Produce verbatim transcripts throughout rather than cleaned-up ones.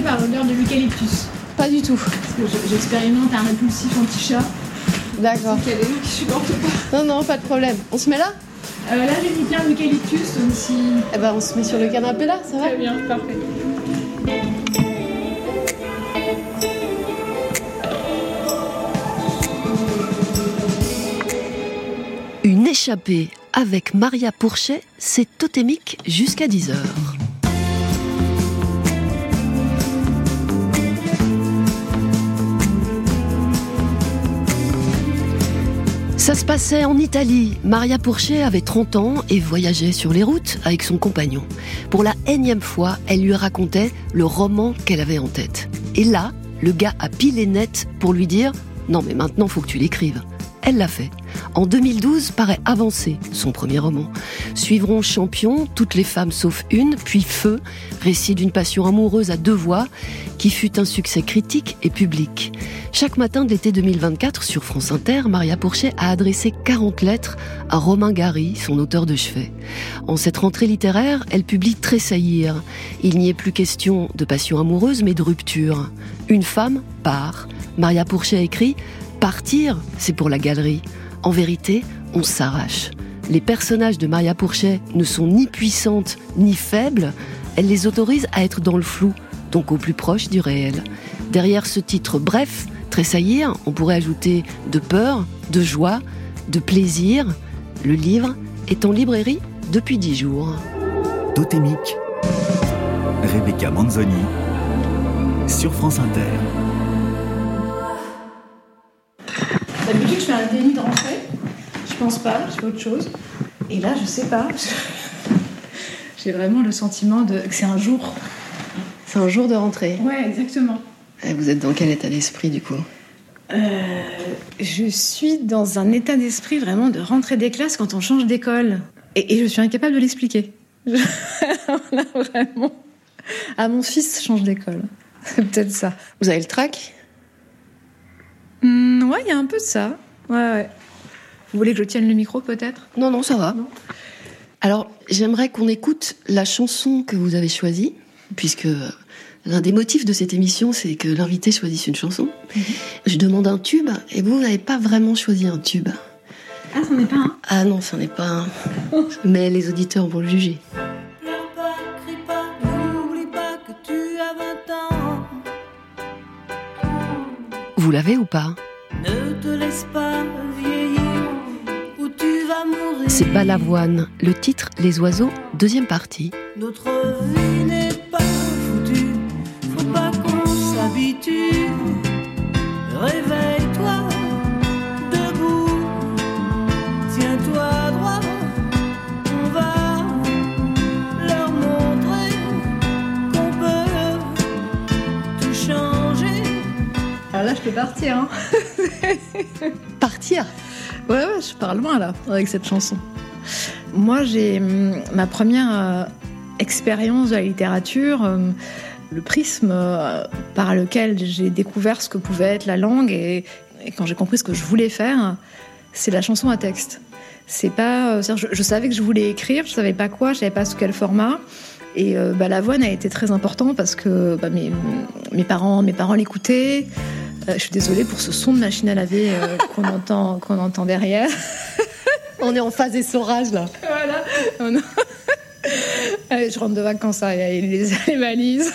gênée par l'odeur de l'eucalyptus. Pas du tout. Parce que je- j'expérimente un répulsif anti-chat. D'accord. Il y a des gens qui supportent pas. Non, non, pas de problème. On se met là ? Euh, là, j'ai mis plein d'eucalyptus, donc si... Eh ben, on se met sur le canapé là, ça va ? Très bien, parfait. Une échappée avec Maria Pourchet, c'est totémique jusqu'à dix heures. Ça se passait en Italie. Maria Pourchet avait trente ans et voyageait sur les routes avec son compagnon. Pour la énième fois, elle lui racontait le roman qu'elle avait en tête. Et là, le gars a pilé net pour lui dire « Non mais maintenant, faut que tu l'écrives ». Elle l'a fait. En deux mille douze paraît Avancé, son premier roman. Suivront Champion, Toutes les femmes sauf une, puis Feu, récit d'une passion amoureuse à deux voix, qui fut un succès critique et public. Chaque matin de l'été deux mille vingt-quatre, sur France Inter, Maria Pourchet a adressé quarante lettres à Romain Gary, son auteur de chevet. En cette rentrée littéraire, elle publie Tressaillir. Il n'y est plus question de passion amoureuse, mais de rupture. Une femme part. Maria Pourchet écrit « Partir, c'est pour la galerie. En vérité, on s'arrache. Les personnages de Maria Pourchet ne sont ni puissantes ni faibles. Elle les autorise à être dans le flou, donc au plus proche du réel. Derrière ce titre bref, Tressaillir, on pourrait ajouter de peur, de joie, de plaisir. Le livre est en librairie depuis dix jours. Totémique, Rebecca Manzoni, sur France Inter. D'habitude, je fais un déni de rentrée. Je pense pas, je fais autre chose. Et là, je sais pas. J'ai vraiment le sentiment de... que c'est un jour. C'est un jour de rentrée. Ouais, exactement. Et vous êtes dans quel état d'esprit du coup ? Euh, je suis dans un état d'esprit vraiment de rentrée des classes quand on change d'école. Et, et je suis incapable de l'expliquer. Je... Là, vraiment. Ah, mon fils change d'école. C'est peut-être ça. Vous avez le trac ? Mmh, ouais, il y a un peu de ça. Ouais, ouais. Vous voulez que je tienne le micro, peut-être ? Non, non, ça va. Non. Alors, j'aimerais qu'on écoute la chanson que vous avez choisie, puisque l'un des motifs de cette émission, c'est que l'invité choisisse une chanson. Mm-hmm. Je demande un tube, et vous, vous n'avez pas vraiment choisi un tube. Ah, c'en est pas un ? Ah non, c'en est pas un. Mais les auditeurs vont le juger. Pleure pas, crie pas, n'oublie pas que tu as vingt ans. Vous l'avez ou pas ? Ne te laisse pas vieillir ou tu vas mourir. C'est Balavoine, le titre Les oiseaux, deuxième partie. Notre vie n'est pas foutue, faut pas qu'on s'habitue. Réveille-toi, debout, tiens-toi droit. On va leur montrer qu'on peut tout changer. Alors là, je peux partir, hein. Partir ? Ouais, ouais, je pars loin, là, avec cette chanson. Moi, j'ai hum, ma première euh, expérience de la littérature, euh, le prisme euh, par lequel j'ai découvert ce que pouvait être la langue et, et quand j'ai compris ce que je voulais faire, c'est la chanson à texte. C'est pas, euh, je, je savais que je voulais écrire, je savais pas quoi, je savais pas sous quel format. Et euh, bah, Balavoine a été très important parce que bah, mes, mes parents, mes parents l'écoutaient. Euh, je suis désolée pour ce son de machine à laver euh, qu'on entend, qu'on entend derrière. On est en phase essorage, là. Voilà. Oh non. Allez, je rentre de vacances, hein, et les, les valises.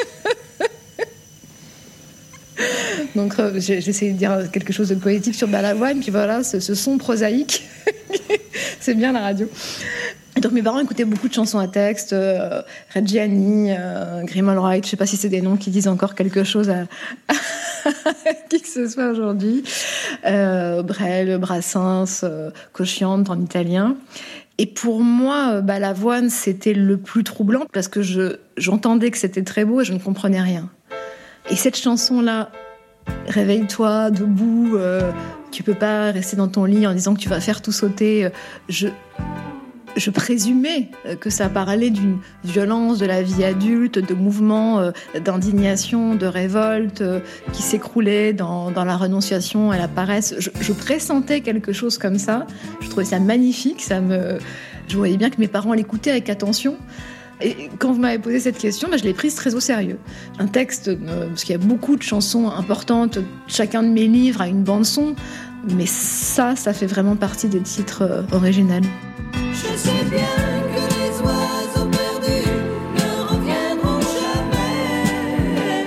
Donc, euh, j'ai, j'ai essayé de dire quelque chose de poétique sur Balavoine, puis voilà, ce, ce son prosaïque. C'est bien la radio. Et donc, mes parents écoutaient beaucoup de chansons à texte, euh, Reggiani, euh, Grimald Wright, je sais pas si c'est des noms qui disent encore quelque chose à, à qui que ce soit aujourd'hui. Euh, Brel, Brassens, euh, Cosciante en italien. Et pour moi, Balavoine, c'était le plus troublant parce que je, j'entendais que c'était très beau et je ne comprenais rien. Et cette chanson-là, réveille-toi, debout, euh, tu peux pas rester dans ton lit en disant que tu vas faire tout sauter. Je, je présumais que ça parlait d'une violence de la vie adulte, de mouvements euh, d'indignation, de révolte euh, qui s'écroulaient dans, dans la renonciation et la paresse. Je, je pressentais quelque chose comme ça. Je trouvais ça magnifique. Ça me, je voyais bien que mes parents l'écoutaient avec attention. Et quand vous m'avez posé cette question, bah, je l'ai prise très au sérieux. Un texte, euh, parce qu'il y a beaucoup de chansons importantes, chacun de mes livres a une bande-son, mais ça, ça fait vraiment partie des titres euh, originels. Je sais bien que les oiseaux perdus ne reviendront jamais.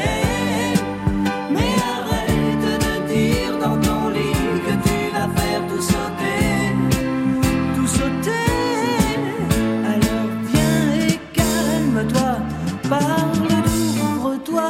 Mais arrête de dire dans ton lit que tu vas faire tout sauter, tout sauter. Alors viens et calme-toi, parle doux, ouvre-toi.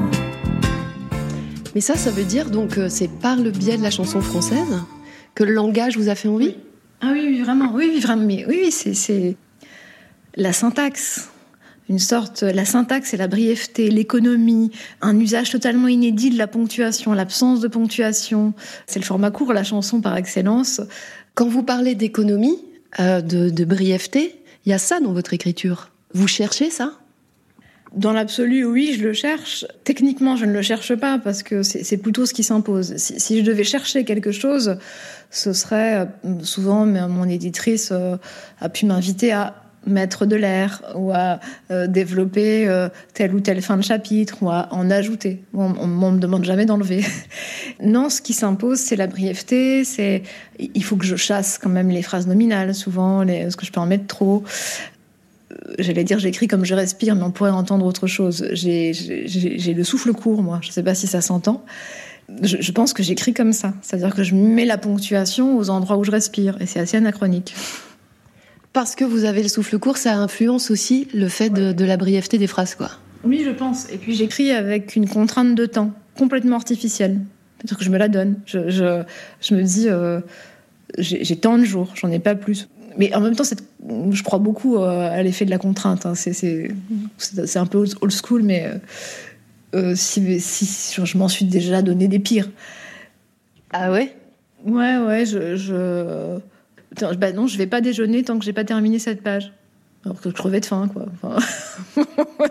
Mais ça, ça veut dire donc euh, c'est par le biais de la chanson française que le langage vous a fait envie ? Ah oui, oui, vraiment, oui, oui, vraiment. Mais oui, oui, c'est, c'est la syntaxe, une sorte, la syntaxe et la brièveté, l'économie, un usage totalement inédit de la ponctuation, l'absence de ponctuation. C'est le format court, la chanson par excellence. Quand vous parlez d'économie, euh, de, de brièveté, il y a ça dans votre écriture. Vous cherchez ça ? Dans l'absolu, oui, je le cherche. Techniquement, je ne le cherche pas parce que c'est, c'est plutôt ce qui s'impose. Si, si je devais chercher quelque chose, ce serait souvent mon éditrice euh, a pu m'inviter à mettre de l'air ou à euh, développer euh, telle ou telle fin de chapitre ou à en ajouter. On, on, on me demande jamais d'enlever. Non, ce qui s'impose, c'est la brièveté. C'est il faut que je chasse quand même les phrases nominales souvent, les, parce que je peux en mettre trop. J'allais dire j'écris comme je respire, mais on pourrait entendre autre chose. J'ai, j'ai, j'ai le souffle court, moi. Je ne sais pas si ça s'entend. Je, je pense que j'écris comme ça. C'est-à-dire que je mets la ponctuation aux endroits où je respire. Et c'est assez anachronique. Parce que vous avez le souffle court, ça influence aussi le fait de, de la brièveté des phrases, quoi. Oui, je pense. Et puis j'écris avec une contrainte de temps complètement artificielle. C'est-à-dire que je me la donne. Je, je, je me dis, euh, j'ai, j'ai tant de jours, j'en ai pas plus. Mais en même temps, c'est, je crois beaucoup à l'effet de la contrainte. Hein. C'est, c'est, c'est un peu old school, mais euh, si, si, je m'en suis déjà donné des pires. Ah ouais ? Ouais, ouais, je... je... Bah non, je vais pas déjeuner tant que j'ai pas terminé cette page. Alors que je crevais de faim, quoi. Enfin...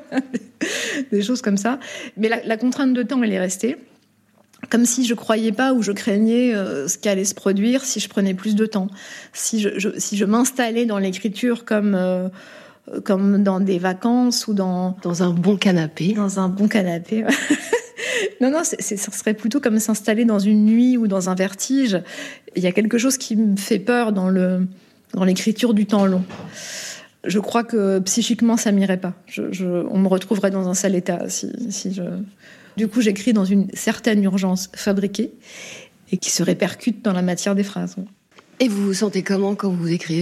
des choses comme ça. Mais la, la contrainte de temps, elle est restée. Comme si je croyais pas ou je craignais euh, ce qui allait se produire si je prenais plus de temps. Si je, je, si je m'installais dans l'écriture comme, euh, comme dans des vacances ou dans... Dans un bon canapé. Dans un bon canapé, ouais. Non, non, c'est, c'est, ça serait plutôt comme s'installer dans une nuit ou dans un vertige. Il y a quelque chose qui me fait peur dans, le, dans l'écriture du temps long. Je crois que psychiquement, ça m'irait pas. Je, je, on me retrouverait dans un sale état si, si je... Du coup, j'écris dans une certaine urgence fabriquée et qui se répercute dans la matière des phrases. Et vous vous sentez comment quand vous écrivez ?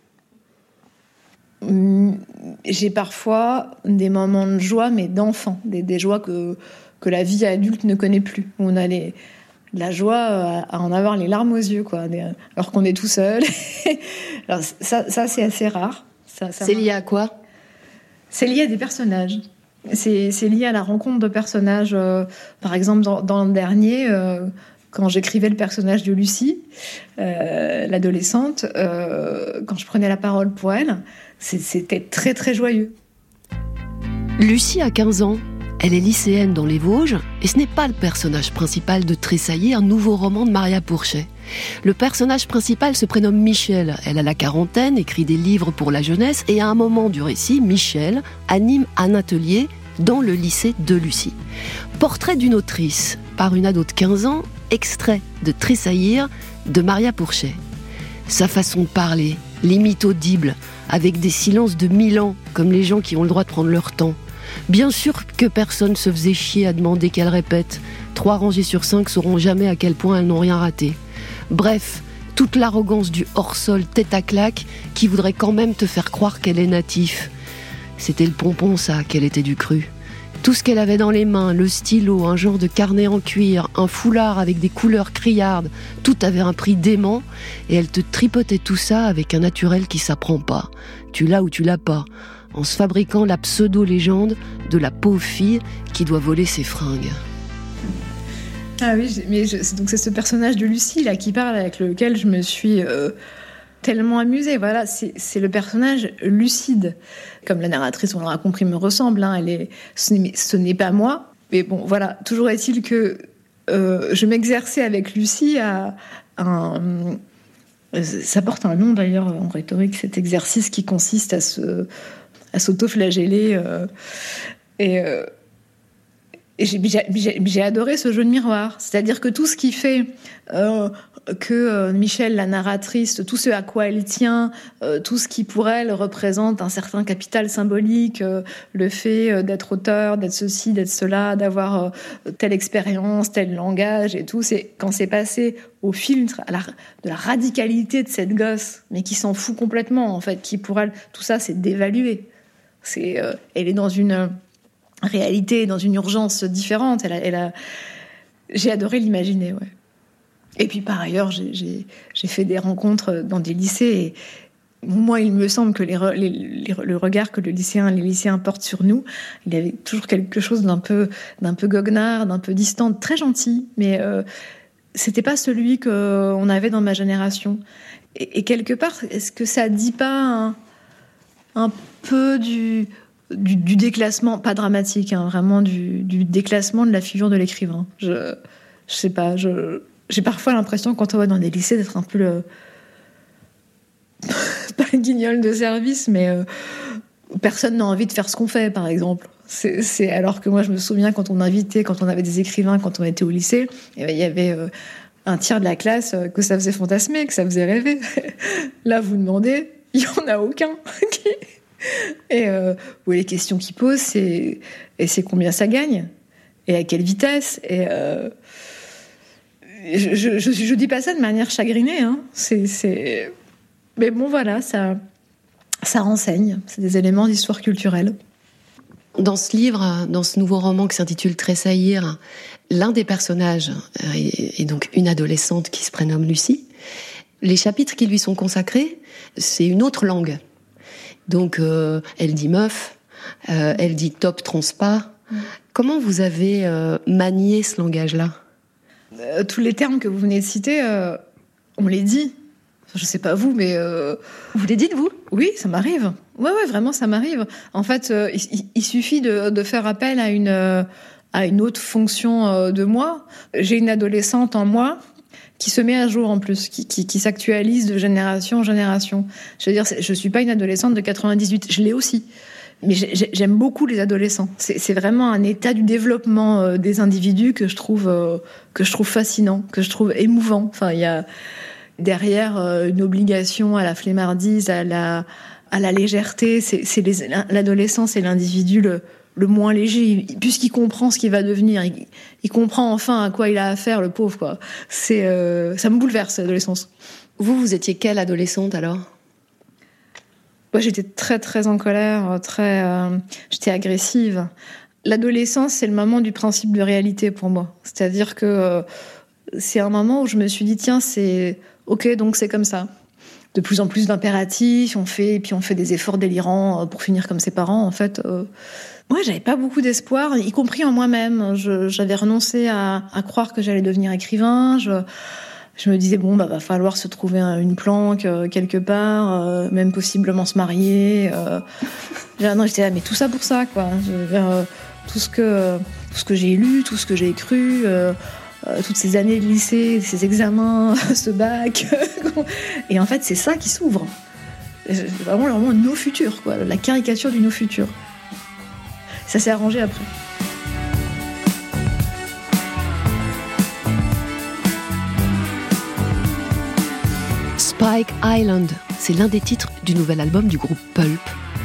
J'ai parfois des moments de joie, mais d'enfant, des, des joies que, que la vie adulte ne connaît plus. On a les, la joie à, à en avoir les larmes aux yeux, quoi, alors qu'on est tout seul. Alors ça, ça, c'est assez rare. Ça, ça c'est lié à quoi ? C'est lié à des personnages. C'est, c'est lié à la rencontre de personnages. Euh, par exemple, dans, dans le dernier, euh, quand j'écrivais le personnage de Lucie, euh, l'adolescente, euh, quand je prenais la parole pour elle, c'est, c'était très très joyeux. Lucie a quinze ans. Elle est lycéenne dans les Vosges et ce n'est pas le personnage principal de Tressaillir, nouveau roman de Maria Pourchet. Le personnage principal se prénomme Michel. Elle a la quarantaine, écrit des livres pour la jeunesse et à un moment du récit, Michel anime un atelier dans le lycée de Lucie. Portrait d'une autrice par une ado de quinze ans, extrait de Tressaillir de Maria Pourchet. Sa façon de parler, limite audible, avec des silences de mille ans, comme les gens qui ont le droit de prendre leur temps. Bien sûr que personne se faisait chier à demander qu'elle répète. Trois rangées sur cinq sauront jamais à quel point elles n'ont rien raté. Bref, toute l'arrogance du hors-sol tête à claque qui voudrait quand même te faire croire qu'elle est natif. C'était le pompon, ça, qu'elle était du cru. Tout ce qu'elle avait dans les mains, le stylo, un genre de carnet en cuir, un foulard avec des couleurs criardes, tout avait un prix dément et elle te tripotait tout ça avec un naturel qui s'apprend pas. Tu l'as ou tu l'as pas, en se fabriquant la pseudo-légende de la pauvre fille qui doit voler ses fringues. Ah oui, mais je, donc c'est ce personnage de Lucie là qui parle, avec lequel je me suis euh, tellement amusée. Voilà, c'est, c'est le personnage lucide, comme la narratrice, on l'aura compris, me ressemble. Hein, elle est, ce n'est, ce n'est pas moi, mais bon, voilà. Toujours est-il que euh, je m'exerçais avec Lucie à un, ça porte un nom d'ailleurs en rhétorique, cet exercice qui consiste à se à s'auto-flageller. Euh, et euh, et j'ai, j'ai, j'ai adoré ce jeu de miroir. C'est-à-dire que tout ce qui fait euh, que euh, Michel, la narratrice, tout ce à quoi elle tient, euh, tout ce qui pour elle représente un certain capital symbolique, euh, le fait euh, d'être auteur, d'être ceci, d'être cela, d'avoir euh, telle expérience, tel langage et tout, c'est quand c'est passé au filtre à la, de la radicalité de cette gosse, mais qui s'en fout complètement en fait, qui pour elle, tout ça c'est dévalué. C'est, euh, elle est dans une réalité, dans une urgence différente. Elle a, elle a... J'ai adoré l'imaginer, ouais. Et puis par ailleurs, j'ai, j'ai, j'ai fait des rencontres dans des lycées. Et moi, il me semble que les, les, les, le regard que le lycéen, les lycéens portent sur nous, il y avait toujours quelque chose d'un peu, d'un peu goguenard, d'un peu distant, très gentil, mais euh, c'était pas celui qu'on avait dans ma génération. Et, et quelque part, est-ce que ça dit pas un, un peu du Du, du déclassement, pas dramatique, hein, vraiment du, du déclassement de la figure de l'écrivain. Je, je sais pas, je, j'ai parfois l'impression, quand on va dans des lycées, d'être un peu le... pas le guignol de service, mais euh, personne n'a envie de faire ce qu'on fait, par exemple. C'est, c'est, alors que moi, je me souviens, quand on invitait, quand on avait des écrivains, quand on était au lycée, et ben, il y avait euh, un tiers de la classe euh, que ça faisait fantasmer, que ça faisait rêver. Là, vous demandez, il n'y en a aucun qui... Et euh, oui, les questions qu'ils posent, c'est, et c'est combien ça gagne et à quelle vitesse. Et euh, je, je, je, je dis pas ça de manière chagrinée, hein. C'est, c'est... Mais bon, voilà, ça, ça renseigne. C'est des éléments d'histoire culturelle. Dans ce livre, dans ce nouveau roman qui s'intitule Tressaillir, l'un des personnages est, est donc une adolescente qui se prénomme Lucie. Les chapitres qui lui sont consacrés, c'est une autre langue. Donc, euh, elle dit meuf, euh, elle dit top transpa. Mmh. Comment vous avez euh, manié ce langage-là ? euh, Tous les termes que vous venez de citer, euh, on les dit. Je sais pas vous, mais... Euh... Vous les dites, vous ? Oui, ça m'arrive. Ouais, ouais, vraiment, ça m'arrive. En fait, euh, il, il suffit de, de faire appel à une, euh, à une autre fonction euh, de moi. J'ai une adolescente en moi qui se met à jour en plus, qui, qui, qui s'actualise de génération en génération. Je veux dire, je suis pas une adolescente de quatre-vingt-dix-huit, je l'ai aussi. Mais j'aime beaucoup les adolescents. C'est, c'est vraiment un état du développement euh, des individus que je trouve euh, que je trouve fascinant, que je trouve émouvant. Enfin, il y a derrière euh, une obligation à la flemmardise, à la à la légèreté. C'est, c'est les, l'adolescent, c'est l'individu le le moins léger, puisqu'il comprend ce qu'il va devenir, il, il comprend enfin à quoi il a affaire, le pauvre, quoi. C'est, euh, ça me bouleverse, l'adolescence. Vous, vous étiez quelle adolescente, alors ? Moi, j'étais très, très en colère, très, euh, j'étais agressive. L'adolescence, c'est le moment du principe de réalité pour moi. C'est-à-dire que euh, c'est un moment où je me suis dit, tiens, c'est ok, donc c'est comme ça. De plus en plus d'impératifs, on fait, et puis on fait des efforts délirants pour finir comme ses parents, en fait. Euh, Moi, j'avais pas beaucoup d'espoir, y compris en moi-même. Je, j'avais renoncé à, à croire que j'allais devenir écrivain. Je, je me disais, bon, bah, va falloir se trouver une planque euh, quelque part, euh, même possiblement se marier. Euh. Non, j'étais là, mais tout ça pour ça, quoi. Je, euh, tout ce que, tout ce que j'ai lu, tout ce que j'ai cru, euh, euh, toutes ces années de lycée, ces examens, ce bac. Et en fait, c'est ça qui s'ouvre. C'est vraiment, vraiment nos futurs, quoi. La caricature du nos futurs. Ça s'est arrangé après. Spike Island, c'est l'un des titres du nouvel album du groupe Pulp.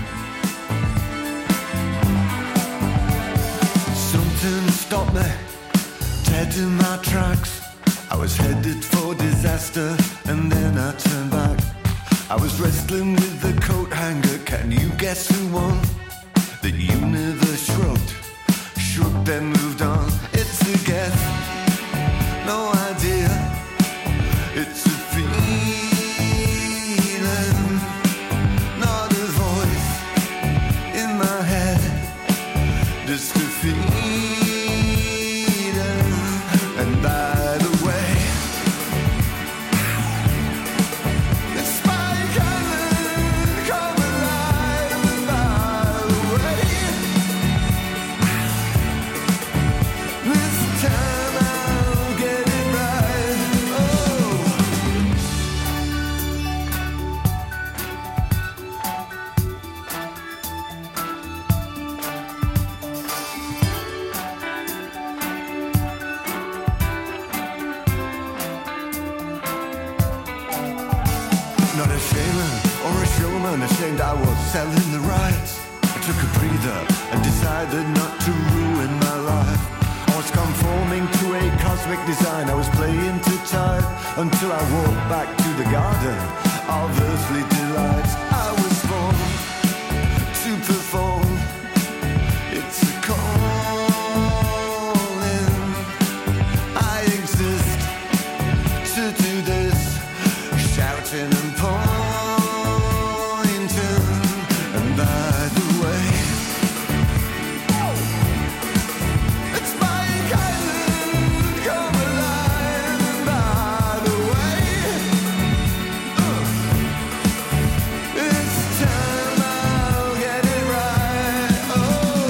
Something stopped me, dead in my tracks. I was headed for disaster and then I turned back. I was wrestling with the coat hanger, can you guess who won? The universe shrugged, shrugged then moved on. It's a guess, no idea. It's a feeling, not a voice in my head. Just a feeling. And by the way, it's Spike Island, come alive. And by the way, this time I'll get it right. or a showman ashamed I was selling the rights. I took a breather and decided not to ruin my life. I was conforming to a cosmic design. I was playing too tight until I walked back to the garden of earthly delights. I was born to perform. It's a calling. I exist to do this, shouting and pointing. And by the way, it's my island, come alive. And by the way, uh, it's time I'll get it right. Oh.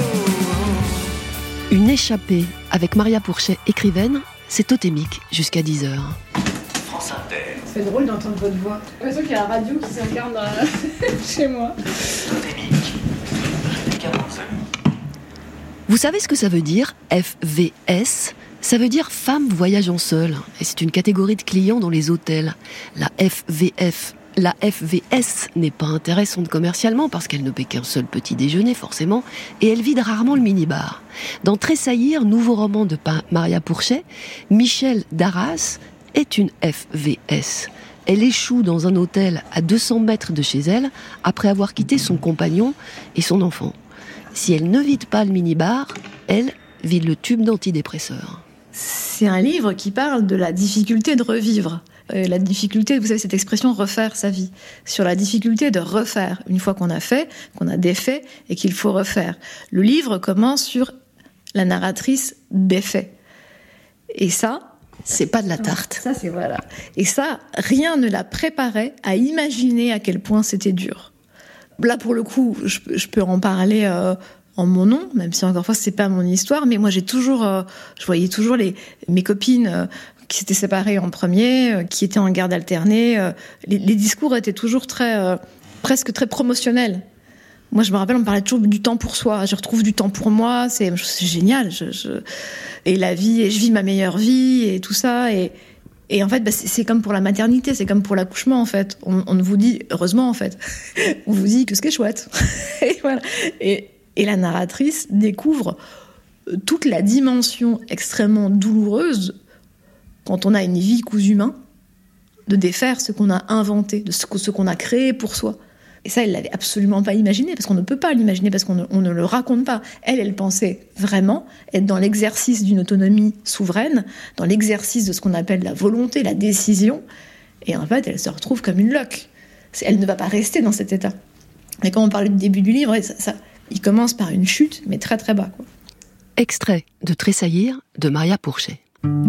Une échappée avec Maria Pourchet, écrivaine, c'est totémique jusqu'à dix heures. France Inter. C'est drôle d'entendre votre voix. J'ai l'impression qu'il y a la radio qui s'incarne dans- chez moi. Totémique. Rebecca Manzoni. Vous savez ce que ça veut dire, F V S ? Ça veut dire femme voyageant seule. Et c'est une catégorie de clients dans les hôtels. La F V F, la F V S n'est pas intéressante commercialement parce qu'elle ne paie qu'un seul petit déjeuner forcément et elle vide rarement le minibar. Dans Tressaillir, nouveau roman de Pa- Maria Pourchet, Michel Darras est une F V S. Elle échoue dans un hôtel à deux cents mètres de chez elle après avoir quitté son compagnon et son enfant. Si elle ne vide pas le minibar, elle vide le tube d'antidépresseur. C'est un livre qui parle de la difficulté de revivre. Euh, la difficulté, vous savez, cette expression refaire sa vie. Sur la difficulté de refaire, une fois qu'on a fait, qu'on a défait et qu'il faut refaire. Le livre commence sur la narratrice défait. Et ça, C'est pas de la tarte. ça c'est voilà. Et ça, rien ne la préparait à imaginer à quel point c'était dur. Là, pour le coup, je, je peux en parler euh, en mon nom, même si encore une fois, c'est pas mon histoire. Mais moi, j'ai toujours, euh, je voyais toujours les mes copines euh, qui s'étaient séparées en premier, euh, qui étaient en garde alternée. Euh, les, les discours étaient toujours très, euh, presque très promotionnels. Moi, je me rappelle, on me parlait toujours du temps pour soi. Je retrouve du temps pour moi, c'est, c'est génial. Je, je... Et la vie, et je vis ma meilleure vie, et tout ça. Et, et en fait, bah, c'est, c'est comme pour la maternité, c'est comme pour l'accouchement, en fait. On, on vous dit, heureusement, en fait, on vous dit que ce qui est chouette. Et voilà. Et, et la narratrice découvre toute la dimension extrêmement douloureuse quand on a une vie cousue main, de défaire ce qu'on a inventé, de ce, ce qu'on a créé pour soi. Et ça, elle l'avait absolument pas imaginé, parce qu'on ne peut pas l'imaginer, parce qu'on ne, on ne le raconte pas. Elle, elle pensait vraiment être dans l'exercice d'une autonomie souveraine, dans l'exercice de ce qu'on appelle la volonté, la décision. Et en fait, elle se retrouve comme une loque. Elle ne va pas rester dans cet état. Et quand on parlait du début du livre, ça, ça, il commence par une chute, mais très très bas, quoi. Extrait de Tressaillir de Maria Pourchet.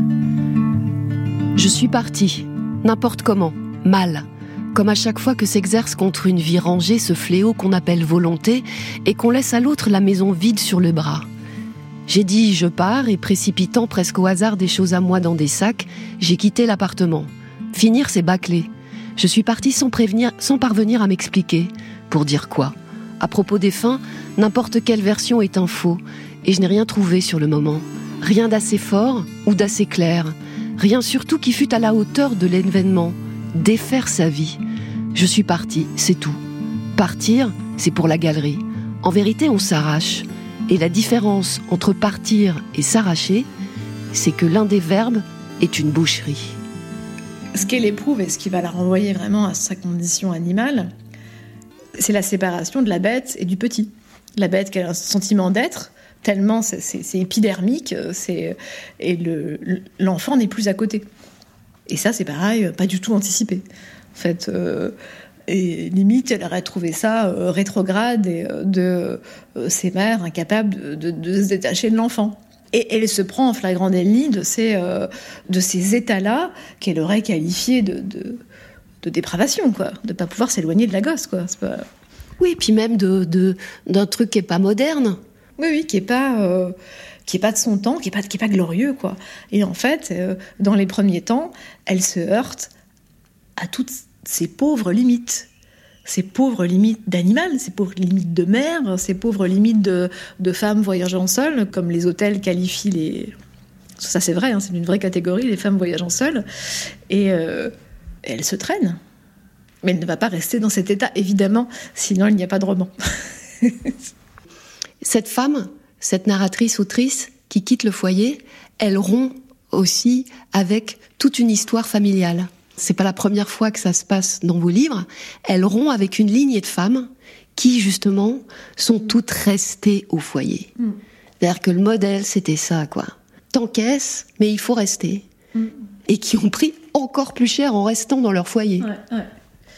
Je suis partie, n'importe comment, mal, comme à chaque fois que s'exerce contre une vie rangée ce fléau qu'on appelle volonté et qu'on laisse à l'autre la maison vide sur le bras. J'ai dit je pars et précipitant presque au hasard des choses à moi dans des sacs, j'ai quitté l'appartement. Finir c'est bâclé. Je suis partie sans prévenir, sans parvenir à m'expliquer. Pour dire quoi ? À propos des fins, n'importe quelle version est un faux et je n'ai rien trouvé sur le moment. Rien d'assez fort ou d'assez clair. Rien surtout qui fût à la hauteur de l'événement. Défaire sa vie. Je suis partie, c'est tout. Partir, c'est pour la galerie. En vérité, on s'arrache. Et la différence entre partir et s'arracher, c'est que l'un des verbes est une boucherie. Ce qu'elle éprouve et ce qui va la renvoyer vraiment à sa condition animale, c'est la séparation de la bête et du petit. La bête qui a un sentiment d'être, tellement c'est, c'est, c'est épidermique, c'est, et le, l'enfant n'est plus à côté. Et ça, c'est pareil, pas du tout anticipé. En fait, euh, et limite, elle aurait trouvé ça euh, rétrograde et, euh, de euh, ses mères incapables de, de, de se détacher de l'enfant. Et elle se prend en flagrant délit de ces, euh, de ces états-là qu'elle aurait qualifiés de, de, de dépravation, quoi. De ne pas pouvoir s'éloigner de la gosse, quoi. C'est pas... Oui, puis même de, de, d'un truc qui n'est pas moderne. Oui, oui, qui n'est pas... Euh, qui est pas de son temps, qui est pas, qui est pas glorieux, quoi. Et en fait, euh, dans les premiers temps, elle se heurte à toutes ces pauvres limites. Ces pauvres limites d'animal, ces pauvres limites de mère, ces pauvres limites de, de femmes voyageant seules, comme les hôtels qualifient les... Ça, c'est vrai, hein, c'est une vraie catégorie, les femmes voyageant seules. Et euh, elle se traîne. Mais elle ne va pas rester dans cet état, évidemment, sinon il n'y a pas de roman. Cette femme, cette narratrice, autrice, qui quitte le foyer, elle rompt aussi avec toute une histoire familiale. C'est pas la première fois que ça se passe dans vos livres. Elle rompt avec une lignée de femmes qui, justement, sont toutes restées au foyer. Mm. C'est-à-dire que le modèle, c'était ça, quoi. T'encaisses, mais il faut rester. Mm. Et qui ont pris encore plus cher en restant dans leur foyer. Ouais, ouais.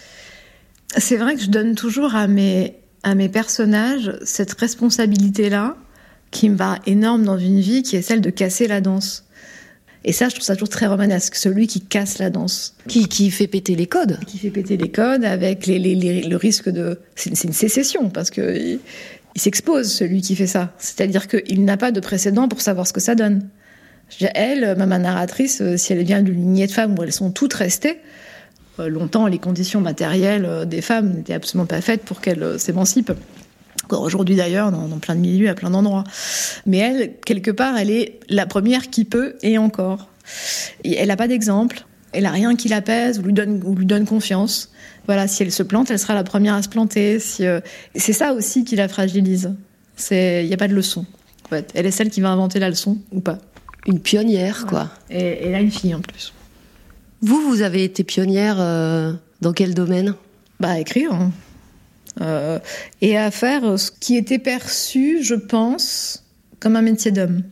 C'est vrai que je donne toujours à mes, à mes personnages cette responsabilité-là, qui me paraît énorme dans une vie, qui est celle de casser la danse. Et ça, je trouve ça toujours très romanesque, celui qui casse la danse. Qui, qui fait péter les codes. Qui fait péter les codes avec les, les, les, le risque de... C'est, c'est une sécession, parce que il, il s'expose, celui qui fait ça. C'est-à-dire qu'il n'a pas de précédent pour savoir ce que ça donne. Je veux dire, elle, ma narratrice, si elle vient d'une lignée de femmes où elles sont toutes restées, euh, longtemps, les conditions matérielles des femmes n'étaient absolument pas faites pour qu'elles euh, s'émancipent. Encore aujourd'hui d'ailleurs, dans, dans plein de milieux, à plein d'endroits. Mais elle, quelque part, elle est la première qui peut, et encore. Et elle n'a pas d'exemple, elle n'a rien qui l'apaise ou lui donne, ou lui donne confiance. Voilà, si elle se plante, elle sera la première à se planter. Si, euh... C'est ça aussi qui la fragilise. Il n'y a pas de leçon. En fait. Elle est celle qui va inventer la leçon, ou pas. Une pionnière, quoi. Ouais. Et, et là, une fille, en plus. Vous, vous avez été pionnière euh, dans quel domaine ? Bah, écrire, hein. Euh, et à faire ce qui était perçu, je pense, comme un métier d'homme.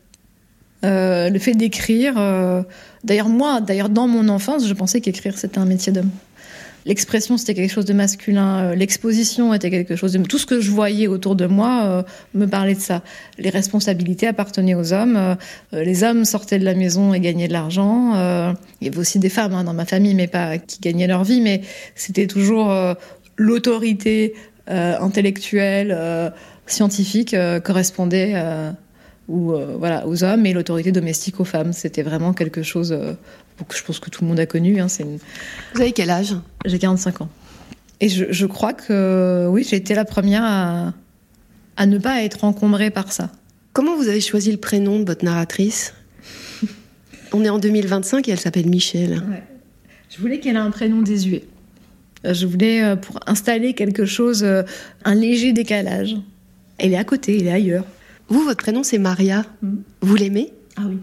Euh, le fait d'écrire, euh, d'ailleurs moi, d'ailleurs dans mon enfance, je pensais qu'écrire c'était un métier d'homme. L'expression c'était quelque chose de masculin, euh, l'exposition était quelque chose de... Tout ce que je voyais autour de moi euh, me parlait de ça. Les responsabilités appartenaient aux hommes, euh, les hommes sortaient de la maison et gagnaient de l'argent. Euh, il y avait aussi des femmes hein, dans ma famille, mais pas qui gagnaient leur vie, mais c'était toujours euh, l'autorité Euh, intellectuelle, euh, scientifique euh, correspondait euh, ou, euh, voilà, aux hommes et l'autorité domestique aux femmes. C'était vraiment quelque chose euh, que je pense que tout le monde a connu. Hein, c'est une... Vous avez quel âge ? J'ai quarante-cinq ans. Et je, je crois que oui, j'ai été la première à, à ne pas être encombrée par ça. Comment vous avez choisi le prénom de votre narratrice ? On est en deux mille vingt-cinq et elle s'appelle Michel. Ouais. Je voulais qu'elle ait un prénom désuet. Je voulais, pour installer quelque chose, un léger décalage. Elle est à côté, elle est ailleurs. Vous, votre prénom, c'est Maria. Mm. Vous l'aimez ? Ah oui.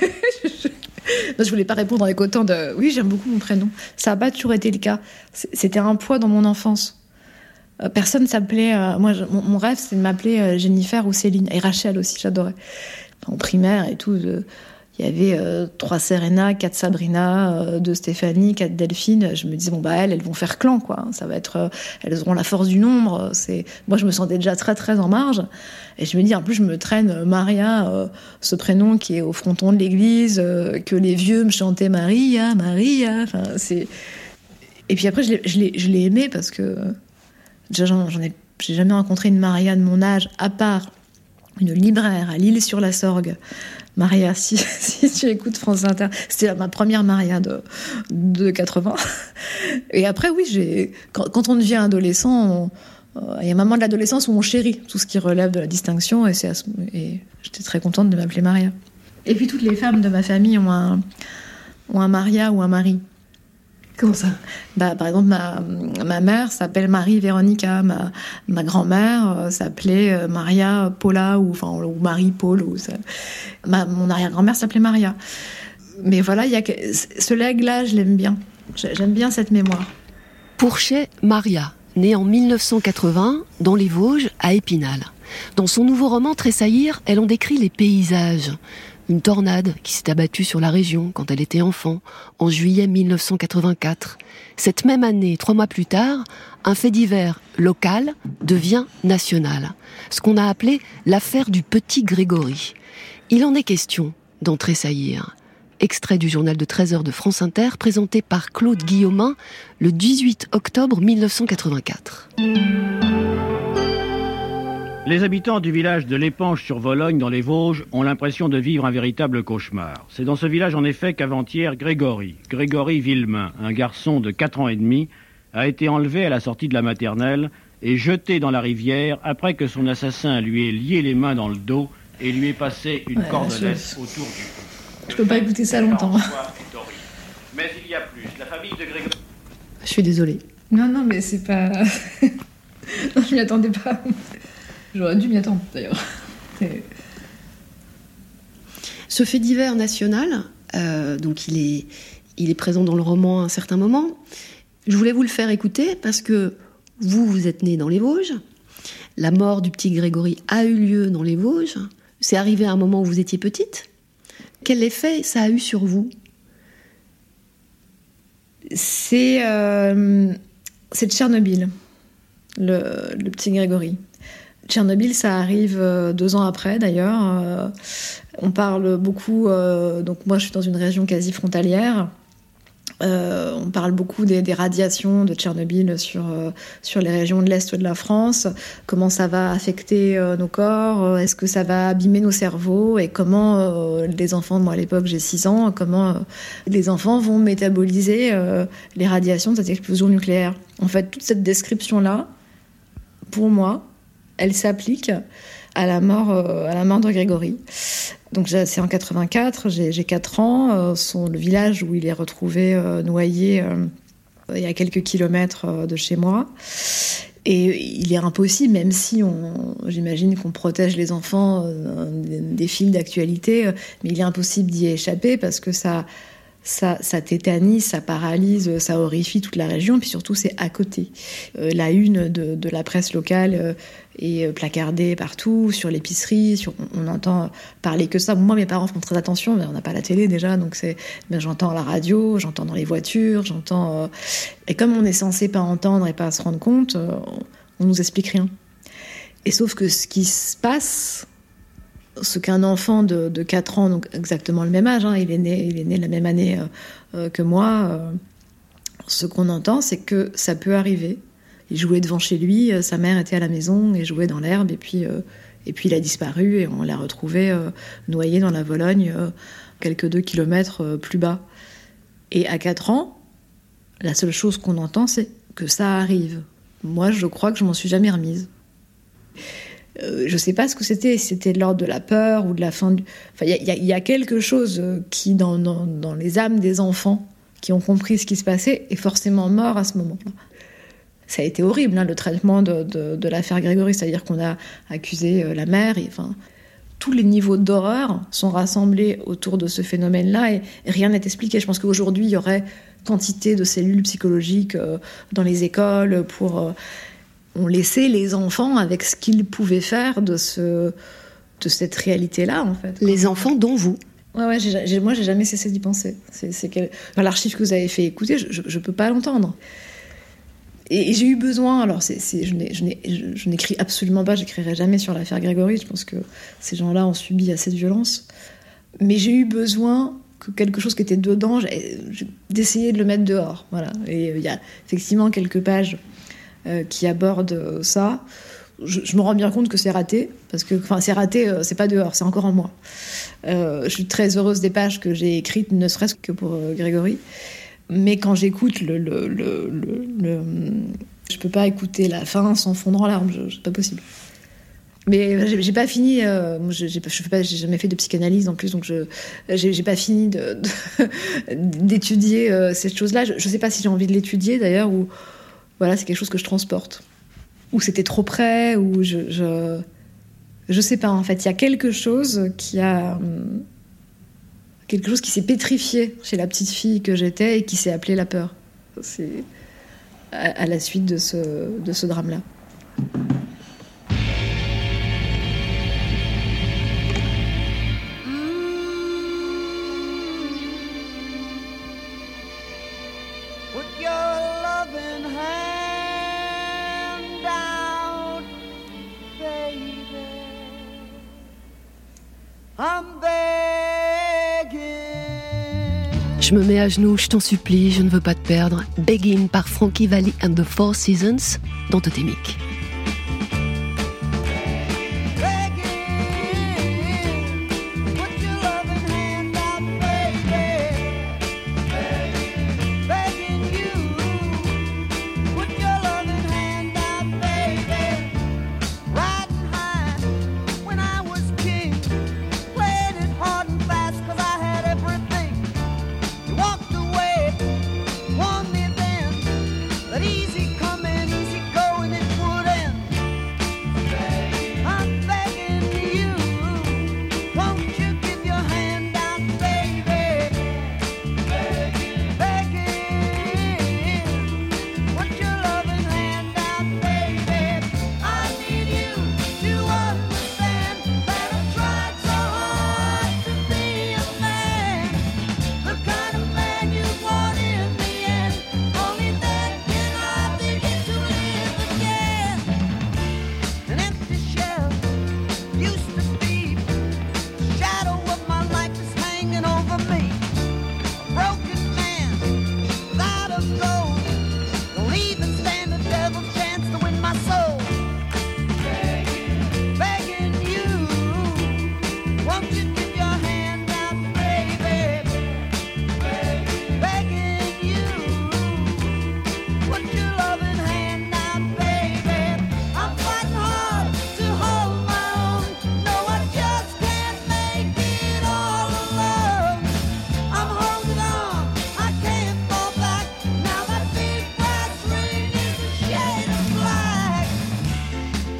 Non, je voulais pas répondre avec autant de... Oui, j'aime beaucoup mon prénom. Ça n'a pas toujours été le cas. C'était un poids dans mon enfance. Personne s'appelait... Euh, moi, je, mon, mon rêve, c'était de m'appeler Jennifer ou Céline. Et Rachel aussi, j'adorais. En primaire et tout... De... Il y avait euh, trois Serena, quatre Sabrina, euh, deux Stéphanie, quatre Delphine. Je me disais, bon, bah, elles, elles vont faire clan, quoi. Ça va être, euh, elles auront la force du nombre. C'est... Moi, je me sentais déjà très, très en marge. Et je me dis, en plus, je me traîne Maria, euh, ce prénom qui est au fronton de l'église, euh, que les vieux me chantaient Maria, Maria. Enfin, c'est... Et puis après, je l'ai, je l'ai, je l'ai aimé parce que, déjà, j'en, j'en ai, j'ai jamais rencontré une Maria de mon âge, à part une libraire à L'Île-sur-la-Sorgue. Maria, si, si tu écoutes France Inter, c'était ma première Maria de, de quatre-vingts. Et après, oui, j'ai, quand, quand on devient adolescent, il euh, y a un moment de l'adolescence où on chérit tout ce qui relève de la distinction, et, c'est à ce, et j'étais très contente de m'appeler Maria. Et puis toutes les femmes de ma famille ont un, ont un Maria ou un Marie. Comment ça ? Bah, par exemple, ma, ma mère s'appelle Marie-Véronica, ma, ma grand-mère euh, s'appelait euh, Maria Paula, ou, enfin, ou Marie-Paul. Ou ça. Ma, mon arrière-grand-mère s'appelait Maria. Mais voilà, y a que, ce legs-là, je l'aime bien. J'aime bien cette mémoire. Pourchet Maria, née en mille neuf cent quatre-vingts, dans les Vosges, à Épinal. Dans son nouveau roman Tressaillir, elle en décrit les paysages. Une tornade qui s'est abattue sur la région quand elle était enfant, en juillet mille neuf cent quatre-vingt-quatre. Cette même année, trois mois plus tard, un fait divers local devient national. Ce qu'on a appelé l'affaire du petit Grégory. Il en est question dans Tressaillir. Extrait du journal de treize heures de France Inter, présenté par Claude Guillaumin le dix-huit octobre mille neuf cent quatre-vingt-quatre. Les habitants du village de l'Épanche-sur-Vologne, dans les Vosges, ont l'impression de vivre un véritable cauchemar. C'est dans ce village, en effet, qu'avant-hier, Grégory, Grégory Villemain, un garçon de quatre ans et demi, a été enlevé à la sortie de la maternelle et jeté dans la rivière après que son assassin lui ait lié les mains dans le dos et lui ait passé une ouais, cordelette je... autour du cou. Je peux pas écouter ça longtemps. Mais il y a plus. La famille de Grégory... Je suis désolée. Non, non, mais c'est pas... non, je m'y attendais pas. J'aurais dû m'y attendre, d'ailleurs. C'est... Ce fait divers national, euh, donc il est, il est présent dans le roman à un certain moment. Je voulais vous le faire écouter parce que vous, vous êtes né dans les Vosges. La mort du petit Grégory a eu lieu dans les Vosges. C'est arrivé à un moment où vous étiez petite. Quel effet ça a eu sur vous ? C'est, euh, c'est Tchernobyl, le, le petit Grégory. Tchernobyl, ça arrive deux ans après, d'ailleurs. Euh, on parle beaucoup... Euh, donc moi, je suis dans une région quasi frontalière. Euh, on parle beaucoup des, des radiations de Tchernobyl sur, euh, sur les régions de l'Est de la France. Comment ça va affecter euh, nos corps ? Est-ce que ça va abîmer nos cerveaux ? Et comment euh, les enfants, moi à l'époque j'ai six ans, comment euh, les enfants vont métaboliser euh, les radiations de cette explosion nucléaire ? En fait, toute cette description-là, pour moi, elle s'applique à la mort, euh, à la mort de Grégory. Donc c'est en quatre-vingt-quatre, j'ai, j'ai quatre ans. Euh, son, le village où il est retrouvé euh, noyé, euh, il y a quelques kilomètres euh, de chez moi. Et il est impossible, même si on, j'imagine qu'on protège les enfants euh, des, des fils d'actualité, euh, mais il est impossible d'y échapper parce que ça, ça, ça tétanise, ça paralyse, ça horrifie toute la région. Puis surtout, c'est à côté. Euh, la une de, de la presse locale euh, est placardée partout, sur l'épicerie. Sur, on, on entend parler que ça. Moi, mes parents font très attention, mais on n'a pas la télé déjà, donc c'est. Mais j'entends à la radio, j'entends dans les voitures, j'entends. Euh, et comme on est censé pas entendre et pas se rendre compte, euh, on nous explique rien. Et sauf que ce qui se passe. Ce qu'un enfant de, de quatre ans, donc exactement le même âge, hein, il est né, il est né la même année euh, euh, que moi, euh, ce qu'on entend, c'est que ça peut arriver. Il jouait devant chez lui, euh, sa mère était à la maison et jouait dans l'herbe, et puis, euh, et puis il a disparu et on l'a retrouvé euh, noyé dans la Vologne, euh, quelques deux kilomètres euh, plus bas. Et à quatre ans, la seule chose qu'on entend, c'est que ça arrive. Moi, je crois que je m'en suis jamais remise. Euh, je sais pas ce que c'était, si c'était de l'ordre de la peur ou de la fin du... Enfin, il y, y, y a quelque chose qui, dans, dans, dans les âmes des enfants qui ont compris ce qui se passait, est forcément mort à ce moment-là. Ça a été horrible, hein, le traitement de, de, de l'affaire Grégory, c'est-à-dire qu'on a accusé euh, la mère, et enfin... Tous les niveaux d'horreur sont rassemblés autour de ce phénomène-là et, et rien n'est expliqué. Je pense qu'aujourd'hui, il y aurait quantité de cellules psychologiques euh, dans les écoles pour... Euh, on laissait les enfants avec ce qu'ils pouvaient faire de, ce, de cette réalité-là, en fait. Les enfants dont vous. Ouais, ouais, j'ai, j'ai, moi, j'ai jamais cessé d'y penser. C'est, c'est quel... enfin, l'archive que vous avez fait écouter, je, je, je peux pas l'entendre. Et, et j'ai eu besoin, alors c'est, c'est, je, n'ai, je, n'ai, je, je n'écris absolument pas, j'écrirai jamais sur l'affaire Grégory, je pense que ces gens-là ont subi assez de violence. Mais j'ai eu besoin que quelque chose qui était dedans, d'essayer de le mettre dehors. Voilà. Et il y a effectivement quelques pages Euh, qui aborde ça. Je, je me rends bien compte que c'est raté, parce que, enfin, c'est raté, euh, c'est pas dehors, c'est encore en moi. Euh, je suis très heureuse des pages que j'ai écrites, ne serait-ce que pour euh, Grégory. Mais quand j'écoute le, le, le, le, le, je peux pas écouter la fin sans fondre en larmes, je, c'est pas possible. Mais j'ai, j'ai pas fini, euh, j'ai, j'ai, je fais pas, j'ai jamais fait de psychanalyse en plus, donc je, j'ai, j'ai pas fini de, de, d'étudier euh, cette chose-là. Je, je sais pas si j'ai envie de l'étudier d'ailleurs, ou voilà, c'est quelque chose que je transporte. Ou c'était trop près, ou je, je... Je sais pas, en fait. Il y a quelque chose qui a... Quelque chose qui s'est pétrifié chez la petite fille que j'étais et qui s'est appelée la peur. C'est à, à la suite de ce, de ce drame-là. Je me mets à genoux, je t'en supplie, je ne veux pas te perdre. Begging par Frankie Valli and the Four Seasons dans Totémique. Easy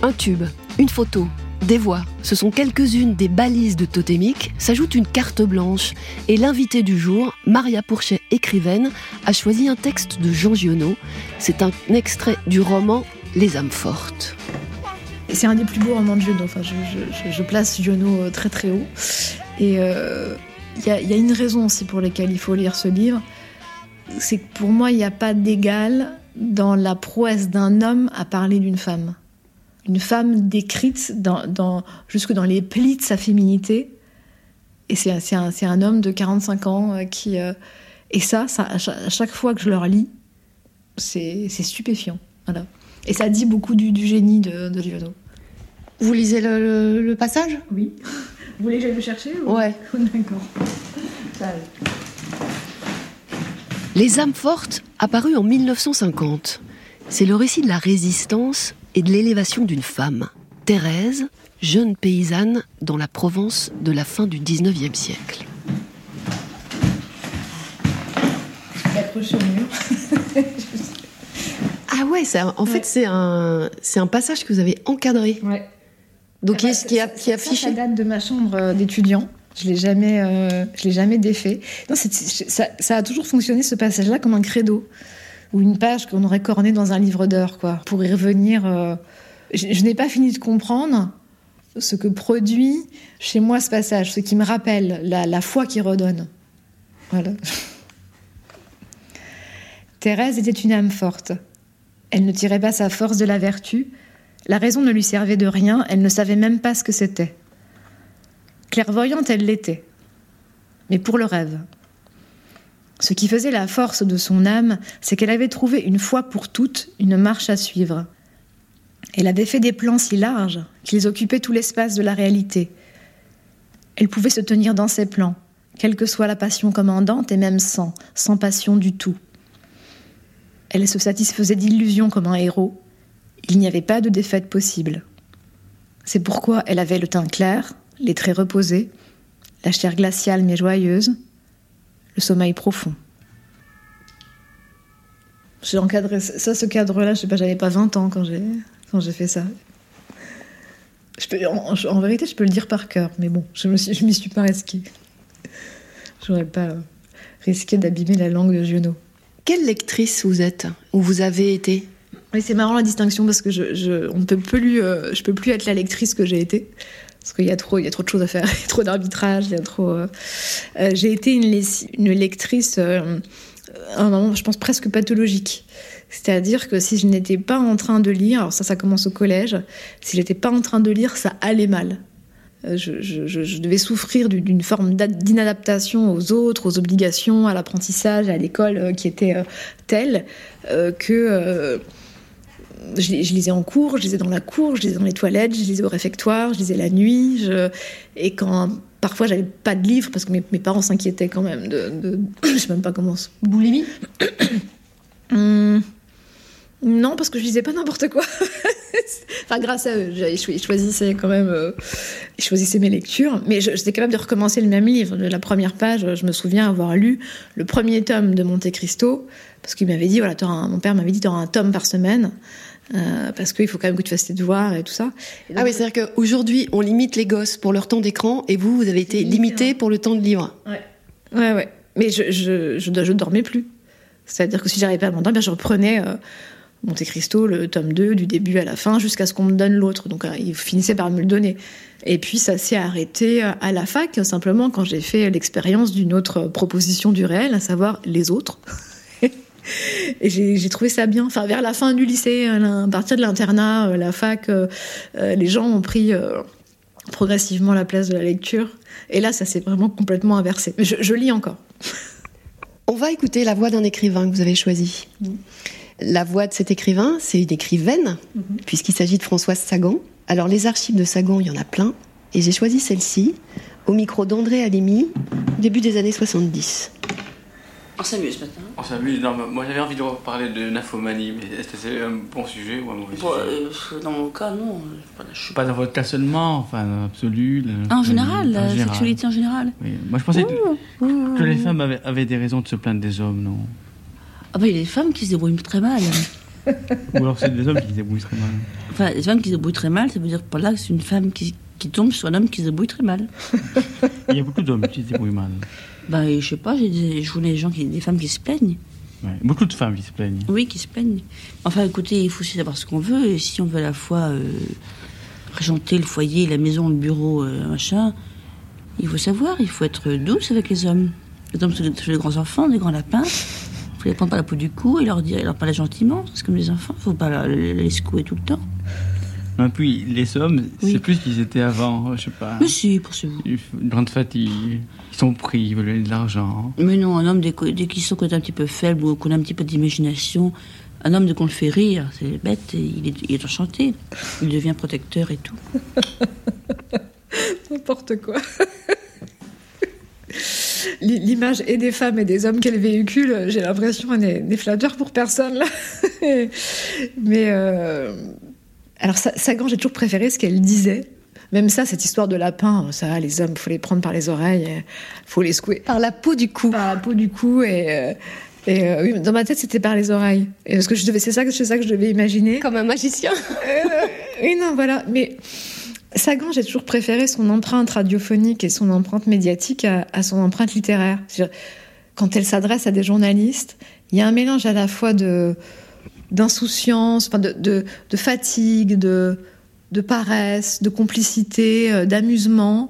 Un tube, une photo, des voix, ce sont quelques-unes des balises de Totémique, s'ajoute une carte blanche. Et l'invitée du jour, Maria Pourchet, écrivaine, a choisi un texte de Jean Giono. C'est un extrait du roman Les âmes fortes. C'est un des plus beaux romans de Giono. Enfin, je, je, je place Giono très très haut. Et il euh, y, y a une raison aussi pour laquelle il faut lire ce livre. C'est que pour moi, il n'y a pas d'égal dans la prouesse d'un homme à parler d'une femme. Une femme décrite dans, dans, jusque dans les plis de sa féminité. Et c'est, c'est, un, c'est un homme de quarante-cinq ans euh, qui... Euh, et ça, ça à, chaque, à chaque fois que je le relis, c'est, c'est stupéfiant. Voilà. Et ça dit beaucoup du, du génie de, de Giono. Vous lisez le, le, le passage ? Oui. Vous voulez que j'aille le chercher ou... Ouais. D'accord. Ça arrive. Les âmes fortes, apparu en mille neuf cent cinquante. C'est le récit de la résistance et de l'élévation d'une femme, Thérèse, jeune paysanne dans la Provence de la fin du dix-neuvième siècle. Je vais accrocher au mur. Ah ouais, ça, en ouais. fait, c'est un, c'est un passage que vous avez encadré. Ouais. Donc, Ah bah, qui, est, qui est affiché. Ça, ça date de ma chambre d'étudiant. Je l'ai jamais, euh, je l'ai jamais défait. Non, c'est, ça, ça a toujours fonctionné, ce passage-là, comme un credo. Ou une page qu'on aurait cornée dans un livre d'heures, quoi. Pour y revenir... Euh... Je, je n'ai pas fini de comprendre ce que produit chez moi ce passage, ce qui me rappelle la, la foi qui redonne. Voilà. Thérèse était une âme forte. Elle ne tirait pas sa force de la vertu. La raison ne lui servait de rien, elle ne savait même pas ce que c'était. Clairvoyante, elle l'était. Mais pour le rêve. Ce qui faisait la force de son âme, c'est qu'elle avait trouvé une fois pour toutes une marche à suivre. Elle avait fait des plans si larges qu'ils occupaient tout l'espace de la réalité. Elle pouvait se tenir dans ses plans, quelle que soit la passion commandante et même sans, sans passion du tout. Elle se satisfaisait d'illusions comme un héros. Il n'y avait pas de défaite possible. C'est pourquoi elle avait le teint clair, les traits reposés, la chair glaciale mais joyeuse, le sommeil profond. J'ai encadré ça, ce cadre-là, je sais pas, j'avais pas vingt ans quand j'ai, quand j'ai fait ça. Je peux, en, en vérité, je peux le dire par cœur, mais bon, je me suis, je m'y suis pas risquée. J'aurais pas euh, risqué d'abîmer la langue de Giono. Quelle lectrice vous êtes, ou vous avez été ? Oui, c'est marrant la distinction parce que je, je, on ne peut plus, euh, je peux plus être la lectrice que j'ai été. Parce qu'il y a trop, il y a trop de choses à faire, il y a trop d'arbitrage, il y a trop. Euh, euh, j'ai été une, une lectrice, euh, à un moment, je pense presque pathologique. C'est-à-dire que si je n'étais pas en train de lire, alors ça, ça commence au collège. Si j'étais pas en train de lire, ça allait mal. Euh, je, je, je devais souffrir d'une forme d'inadaptation aux autres, aux obligations, à l'apprentissage, à l'école, euh, qui était euh, telle euh, que. Euh, Je, je lisais en cours, je lisais dans la cour, je lisais dans les toilettes, je lisais au réfectoire, je lisais la nuit. Je... Et quand parfois j'avais pas de livre, parce que mes, mes parents s'inquiétaient quand même de, de... Je sais même pas comment... Boulimie hum... Non, parce que je lisais pas n'importe quoi. Enfin, grâce à eux, ils choisissaient quand même... Euh... Ils choisissaient mes lectures. Mais je, j'étais capable de recommencer le même livre. De la première page, je me souviens avoir lu le premier tome de Monte Cristo, parce qu'il m'avait dit, voilà, t'auras un... mon père m'avait dit, tu auras un tome par semaine. Euh, parce qu'il faut quand même que tu fasses tes devoirs et tout ça. Et donc, ah oui, c'est-à-dire qu'aujourd'hui, on limite les gosses pour leur temps d'écran, et vous, vous avez été limité pour le temps de livre. Ouais, ouais, ouais. Mais je, je, je, je dormais plus. C'est-à-dire que si j'arrivais pas à m'endormir, je reprenais euh, Monte Cristo, le tome deux, du début à la fin, jusqu'à ce qu'on me donne l'autre. Donc, euh, il finissait par me le donner. Et puis, ça s'est arrêté à la fac, simplement quand j'ai fait l'expérience d'une autre proposition du réel, à savoir les autres. Et j'ai, j'ai trouvé ça bien. Enfin, vers la fin du lycée, à partir de l'internat, la fac, euh, les gens ont pris euh, progressivement la place de la lecture. Et là, ça s'est vraiment complètement inversé. Mais je, je lis encore. On va écouter la voix d'un écrivain que vous avez choisi. Mmh. La voix de cet écrivain, c'est une écrivaine, mmh. puisqu'il s'agit de Françoise Sagan. Alors, les archives de Sagan, il y en a plein. Et j'ai choisi celle-ci, au micro d'André Alémy, début des années soixante-dix. On s'amuse maintenant. On s'amuse. Non, moi j'avais envie de parler de nymphomanie, mais est-ce que c'est un bon sujet ou un mauvais bon, sujet euh, Dans mon cas, non. Je suis pas dans votre cas seulement, enfin, absolu. Le, en général, le, en la général. sexualité en général. Oui. Moi je pensais ouh, que, ouh. que les femmes avaient, avaient des raisons de se plaindre des hommes, non? Ah bah il y a des femmes qui se débrouillent très mal. Ou alors c'est des hommes qui se débrouillent très mal. Enfin, les femmes qui se débrouillent très mal, ça veut dire par là que c'est une femme qui, qui tombe sur un homme qui se débrouille très mal. Il y a beaucoup d'hommes qui se débrouillent mal. Bah, je sais pas, j'ai des, je vois des gens, qui, des femmes qui se plaignent. Ouais, beaucoup de femmes qui se plaignent. Oui, qui se plaignent. Enfin, écoutez, il faut aussi savoir ce qu'on veut. Et si on veut à la fois euh, régenter le foyer, la maison, le bureau, euh, machin, il faut savoir, il faut être douce avec les hommes. Les hommes sont des, sont des grands enfants, des grands lapins. Il faut les prendre par la peau du cou et leur dire, et leur parler gentiment. C'est comme les enfants, il faut pas les, les secouer tout le temps. Et puis les hommes, Oui. c'est plus qu'ils étaient avant, je sais pas. Mais si, pensez-vous. Une grande fatigue, ils sont pris, ils veulent de l'argent. Mais non, un homme, dès, dès qu'ils sont qu'on est un petit peu faible ou qu'on a un petit peu d'imagination, un homme, dès qu'on le fait rire, c'est bête, et il, est, il est enchanté. Il devient protecteur et tout. N'importe quoi. L'image et des femmes et des hommes qu'elle véhicule, j'ai l'impression, n'est, n'est flatteur pour personne, là. Mais... Euh... Alors, Sagan, j'ai toujours préféré ce qu'elle disait. Même ça, cette histoire de lapin, ça, les hommes, il faut les prendre par les oreilles, il faut les secouer. Par la peau du cou. Par la peau du cou, et... Et euh, oui, dans ma tête, c'était par les oreilles. Et parce que je devais, c'est ça, c'est ça que je devais imaginer. Comme un magicien. euh, oui, non, voilà. Mais Sagan, j'ai toujours préféré son empreinte radiophonique et son empreinte médiatique à, à son empreinte littéraire. C'est-à-dire, quand elle s'adresse à des journalistes, il y a un mélange à la fois de, d'insouciance, enfin de, de, de fatigue, de, de paresse, de complicité, euh, d'amusement.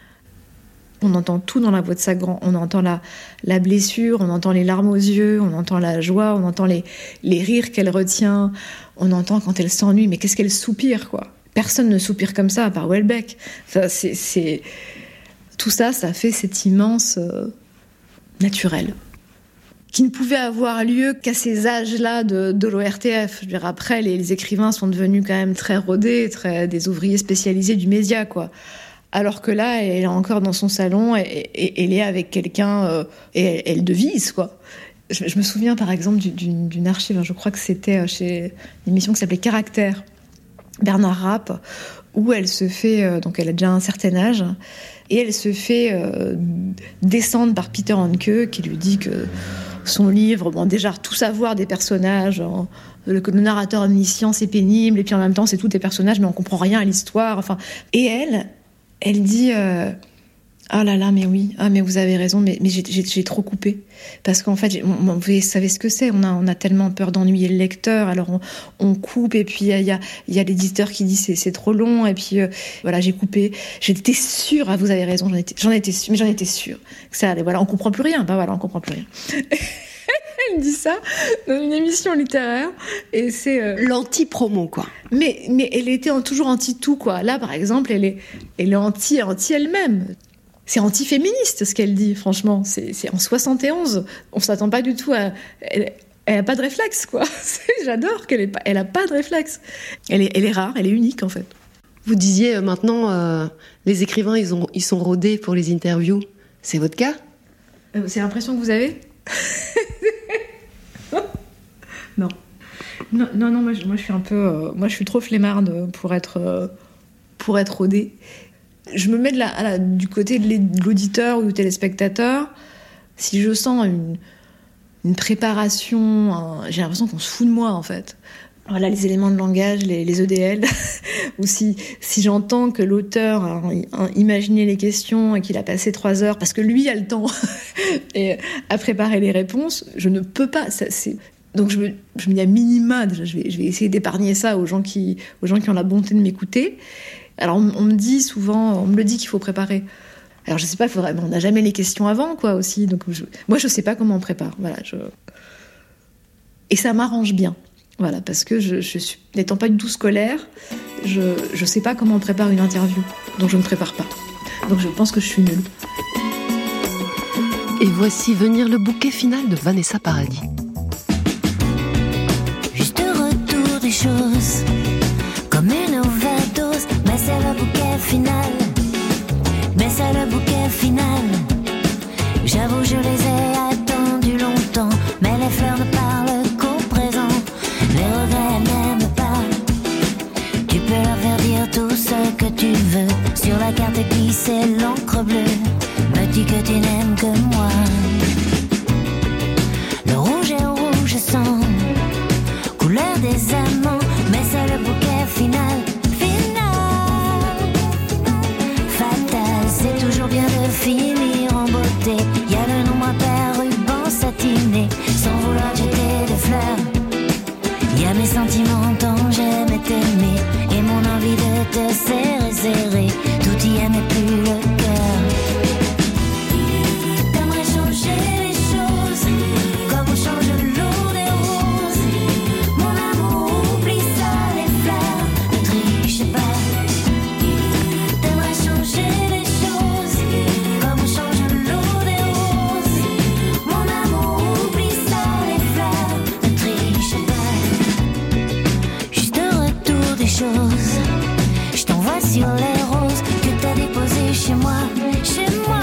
On entend tout dans la voix de Sagan. On entend la, la blessure, on entend les larmes aux yeux, on entend la joie, on entend les, les rires qu'elle retient, on entend quand elle s'ennuie, mais qu'est-ce qu'elle soupire, quoi. Personne ne soupire comme ça, à part Houellebecq. Enfin, c'est, c'est... Tout ça, ça fait cet immense euh, naturel, qui ne pouvait avoir lieu qu'à ces âges-là de, de l'O R T F. Je veux dire, après, les, les écrivains sont devenus quand même très rodés, très, des ouvriers spécialisés du média, quoi. Alors que là, elle est encore dans son salon et, et, et elle est avec quelqu'un euh, et elle, elle devise, quoi. Je, je me souviens, par exemple, d'une, d'une archive, je crois que c'était chez une émission qui s'appelait Caractère, Bernard Rapp, où elle se fait, euh, donc elle a déjà un certain âge, et elle se fait euh, descendre par Peter Handke, qui lui dit que son livre, bon, déjà, tout savoir des personnages, hein, le, le narrateur omniscient, c'est pénible, et puis en même temps, c'est tous des personnages, mais on comprend rien à l'histoire, enfin... Et elle... Elle dit euh, ah là là, mais oui, ah mais vous avez raison, mais, mais j'ai, j'ai, j'ai trop coupé. Parce qu'en fait, j'ai, on, vous savez ce que c'est, on a, on a tellement peur d'ennuyer le lecteur, alors on, on coupe, et puis il y a, y a l'éditeur qui dit c'est, c'est trop long, et puis euh, voilà, j'ai coupé. J'étais sûre, ah vous avez raison, j'en étais, j'en étais sûre, mais j'en étais sûre. Que ça allait, voilà, on comprend plus rien, bah voilà, on comprend plus rien. Elle dit ça dans une émission littéraire et c'est euh... l'anti-promo, quoi. Mais mais elle était en, toujours anti-tout, quoi. Là, par exemple, elle est elle est anti anti elle-même. C'est anti-féministe ce qu'elle dit. Franchement, c'est c'est en soixante et onze. On s'attend pas du tout à. Elle, elle a pas de réflexe, quoi. J'adore qu'elle ait pas. Elle a pas de réflexe. Elle est elle est rare. Elle est unique, en fait. Vous disiez euh, maintenant euh, les écrivains ils ont ils sont rodés pour les interviews. C'est votre cas? euh, C'est l'impression que vous avez? Non. Non, non, non moi, je, moi je suis un peu... Euh, moi je suis trop flemmarde pour être, euh, pour être rodée. Je me mets de la, à la, du côté de l'auditeur ou du téléspectateur. Si je sens une, une préparation, un, j'ai l'impression qu'on se fout de moi, en fait. Voilà, les éléments de langage, les, les E D L. Ou si, si j'entends que l'auteur a, a imaginé les questions et qu'il a passé trois heures, parce que lui a le temps et à préparer les réponses, je ne peux pas. Ça, c'est... Donc je me, je me dis à minima, déjà, je vais, je vais essayer d'épargner ça aux gens qui, aux gens qui ont la bonté de m'écouter. Alors on, on me dit souvent, on me le dit qu'il faut préparer. Alors je sais pas, il faudrait, on n'a jamais les questions avant, quoi, aussi. Donc je, moi je sais pas comment on prépare. Voilà. Je... Et ça m'arrange bien. Voilà, parce que je, je suis, n'étant pas du tout scolaire, je je sais pas comment on prépare une interview, donc je ne prépare pas. Donc je pense que je suis nulle. Et voici venir le bouquet final de Vanessa Paradis. Juste retour des choses, comme une overdose, mais c'est le bouquet final. Mais c'est le bouquet final. J'avoue, je les ai attendus longtemps, mais les fleurs ne parlent qu'au présent. Les regrets n'aiment pas. Tu peux leur faire dire tout ce que tu veux. Sur la carte glissée l'encre bleue me dit que tu n'aimes que moi. Le rouge est rouge sang, couleur des te serrer, serrer. Tout y est, mais plus le cœur. T'aimerais changer les choses, comme on change l'eau des roses. Mon amour, oublie ça, les fleurs, ne triche pas. T'aimerais changer les choses, comme on change l'eau des roses. Mon amour, oublie ça, les fleurs, ne triche pas. Juste un retour des choses, je t'envoie sur les roses que t'as déposées chez moi. Chez moi,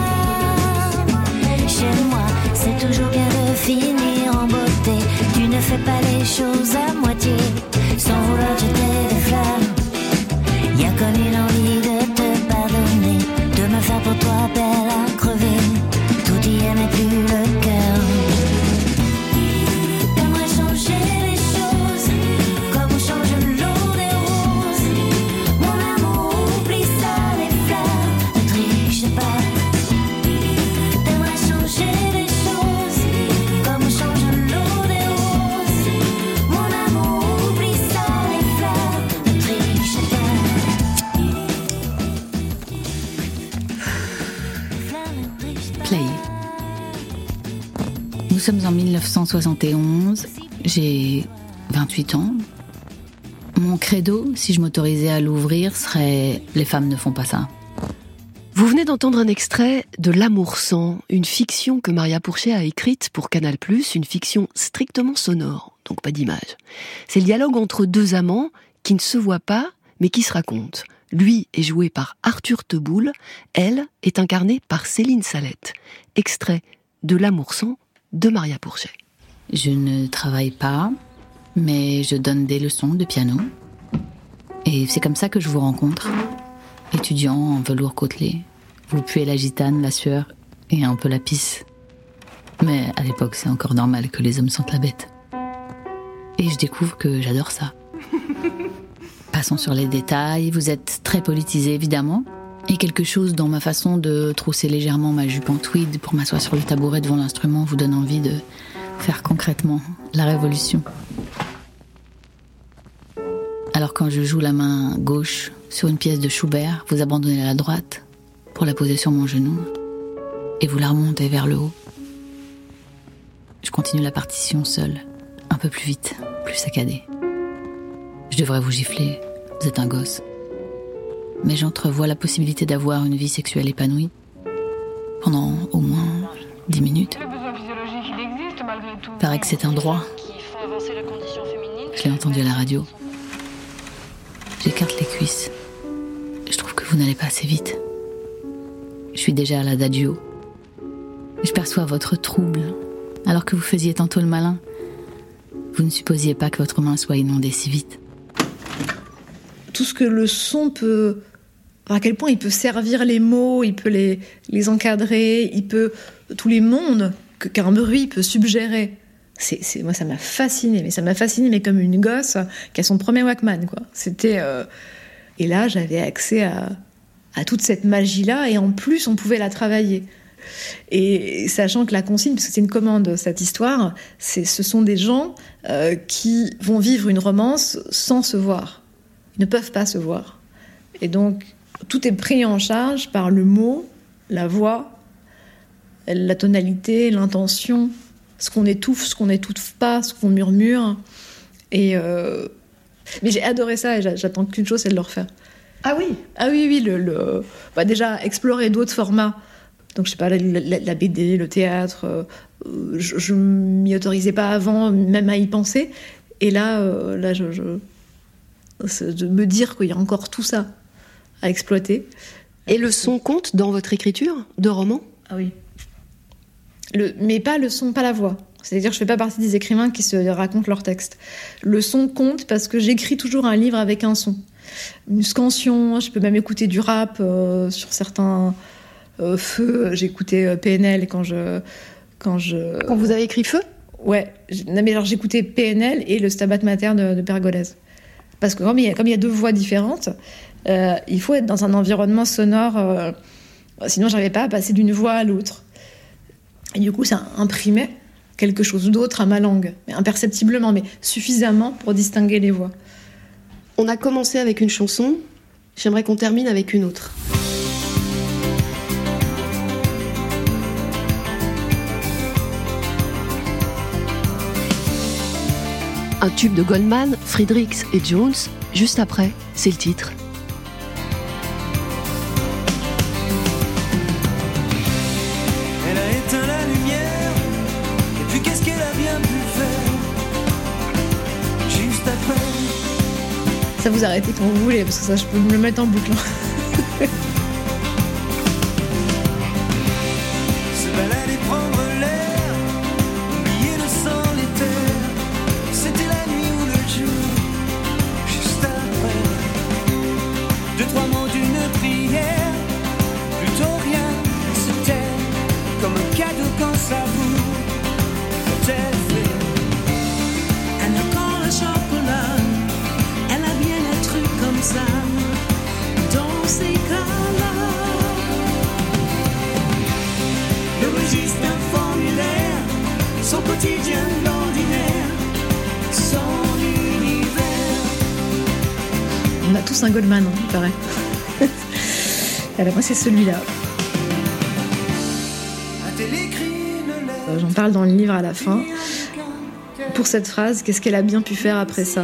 chez moi, c'est toujours bien de finir en beauté. Tu ne fais pas les choses à moitié, sans vouloir jeter des flammes. Y'a comme une envie de te pardonner, de me faire pour toi belle à crever. Tout y est, mais plus le cœur. T'aimerais changer les choses, comme on change l'eau des roses. Mon amour, oublie ça, les fleurs, ne triche pas. T'aimerais changer les choses, comme on change l'eau des roses. Mon amour, oublie ça, les fleurs, ne triche pas. Play. Nous sommes en mille neuf cent soixante et onze, j'ai vingt-huit ans. Mon credo, si je m'autorisais à l'ouvrir, serait « Les femmes ne font pas ça ». Vous venez d'entendre un extrait de L'amour sang, une fiction que Maria Pourchet a écrite pour Canal plus, une fiction strictement sonore, donc pas d'image. C'est le dialogue entre deux amants qui ne se voient pas, mais qui se racontent. Lui est joué par Arthur Teboul, elle est incarnée par Céline Salette. Extrait de L'amour sang de Maria Pourchet. Je ne travaille pas, mais je donne des leçons de piano. Et c'est comme ça que je vous rencontre. Étudiant en velours côtelé. Vous puez la gitane, la sueur et un peu la pisse. Mais à l'époque, c'est encore normal que les hommes sentent la bête. Et je découvre que j'adore ça. Passons sur les détails. Vous êtes très politisé, évidemment. Et quelque chose dans ma façon de trousser légèrement ma jupe en tweed pour m'asseoir sur le tabouret devant l'instrument vous donne envie de faire concrètement la révolution. Alors quand je joue la main gauche sur une pièce de Schubert, vous abandonnez la droite pour la poser sur mon genou et vous la remontez vers le haut. Je continue la partition seule, un peu plus vite, plus saccadée. Je devrais vous gifler, vous êtes un gosse. Mais j'entrevois la possibilité d'avoir une vie sexuelle épanouie pendant au moins dix minutes. Il paraît que c'est un droit. Je l'ai entendu à la radio. J'écarte les cuisses. Je trouve que vous n'allez pas assez vite. Je suis déjà à l'adagio. Je perçois votre trouble, alors que vous faisiez tantôt le malin. Vous ne supposiez pas que votre main soit inondée si vite. Tout ce que le son peut... À quel point il peut servir les mots, il peut les, les encadrer, il peut... Tous les mondes que, qu'un bruit peut suggérer. C'est, c'est, moi, ça m'a fasciné, mais ça m'a fasciné, mais comme une gosse qui a son premier Walkman, quoi. C'était... Euh... Et là, j'avais accès à, à toute cette magie-là, et en plus, on pouvait la travailler. Et sachant que la consigne, parce que c'est une commande, cette histoire, c'est, ce sont des gens euh, qui vont vivre une romance sans se voir. Ils ne peuvent pas se voir. Et donc, tout est pris en charge par le mot, la voix, la tonalité, l'intention, ce qu'on étouffe, ce qu'on n'étouffe pas, ce qu'on murmure. Et euh... Mais j'ai adoré ça et j'attends qu'une chose, c'est de le refaire. Ah oui Ah oui, oui, le, le... Bah déjà, explorer d'autres formats. Donc, je sais pas, la, la, la B D, le théâtre, euh, je, je m'y autorisais pas avant, même à y penser. Et là, euh, là je, je... de me dire qu'il y a encore tout ça à exploiter. Et le son compte dans votre écriture de roman ? Ah oui. Le, mais pas le son, pas la voix. C'est-à-dire que je fais pas partie des écrivains qui se racontent leur texte. Le son compte parce que j'écris toujours un livre avec un son. Une scansion, je peux même écouter du rap euh, sur certains euh, feux. J'écoutais euh, P N L quand je... Quand, je... quand vous avez écrit Feu ? Ouais. Non, mais alors j'écoutais P N L et le Stabat Mater de, de Pergolèse. Parce que comme il y a, comme il y a deux voix différentes, euh, il faut être dans un environnement sonore. Euh, sinon, je n'arrivais pas à passer d'une voix à l'autre. Et du coup, ça imprimait quelque chose d'autre à ma langue. Mais imperceptiblement, mais suffisamment pour distinguer les voix. On a commencé avec une chanson J'aimerais qu'on termine avec une autre. Un tube de Goldman, Friedrichs et Jones. Juste après, c'est le titre. Elle a éteint la lumière, et puis qu'est-ce qu'elle a bien pu faire juste après. Ça vous arrêtez quand vous voulez, parce que ça, je peux me le mettre en boucle. Se balader, prendre l'air, oublier le solitaire. C'était la nuit ou le jour, juste après. Deux, trois mots d'une prière, plutôt rien, se taire, comme un cadeau quand ça vous peut-être fait. Elle a quand le chocolat, elle a bien un truc comme ça, dans ces cas-là. Le registre d'un formulaire, son quotidien d'ordinaire, son univers. On a tous un Goldman, hein, il paraît. Alors moi, c'est celui-là. A-t-elle écrit une lettre? Euh, J'en parle dans le livre à la fin. Pour cette phrase, qu'est-ce qu'elle a bien pu faire après ça?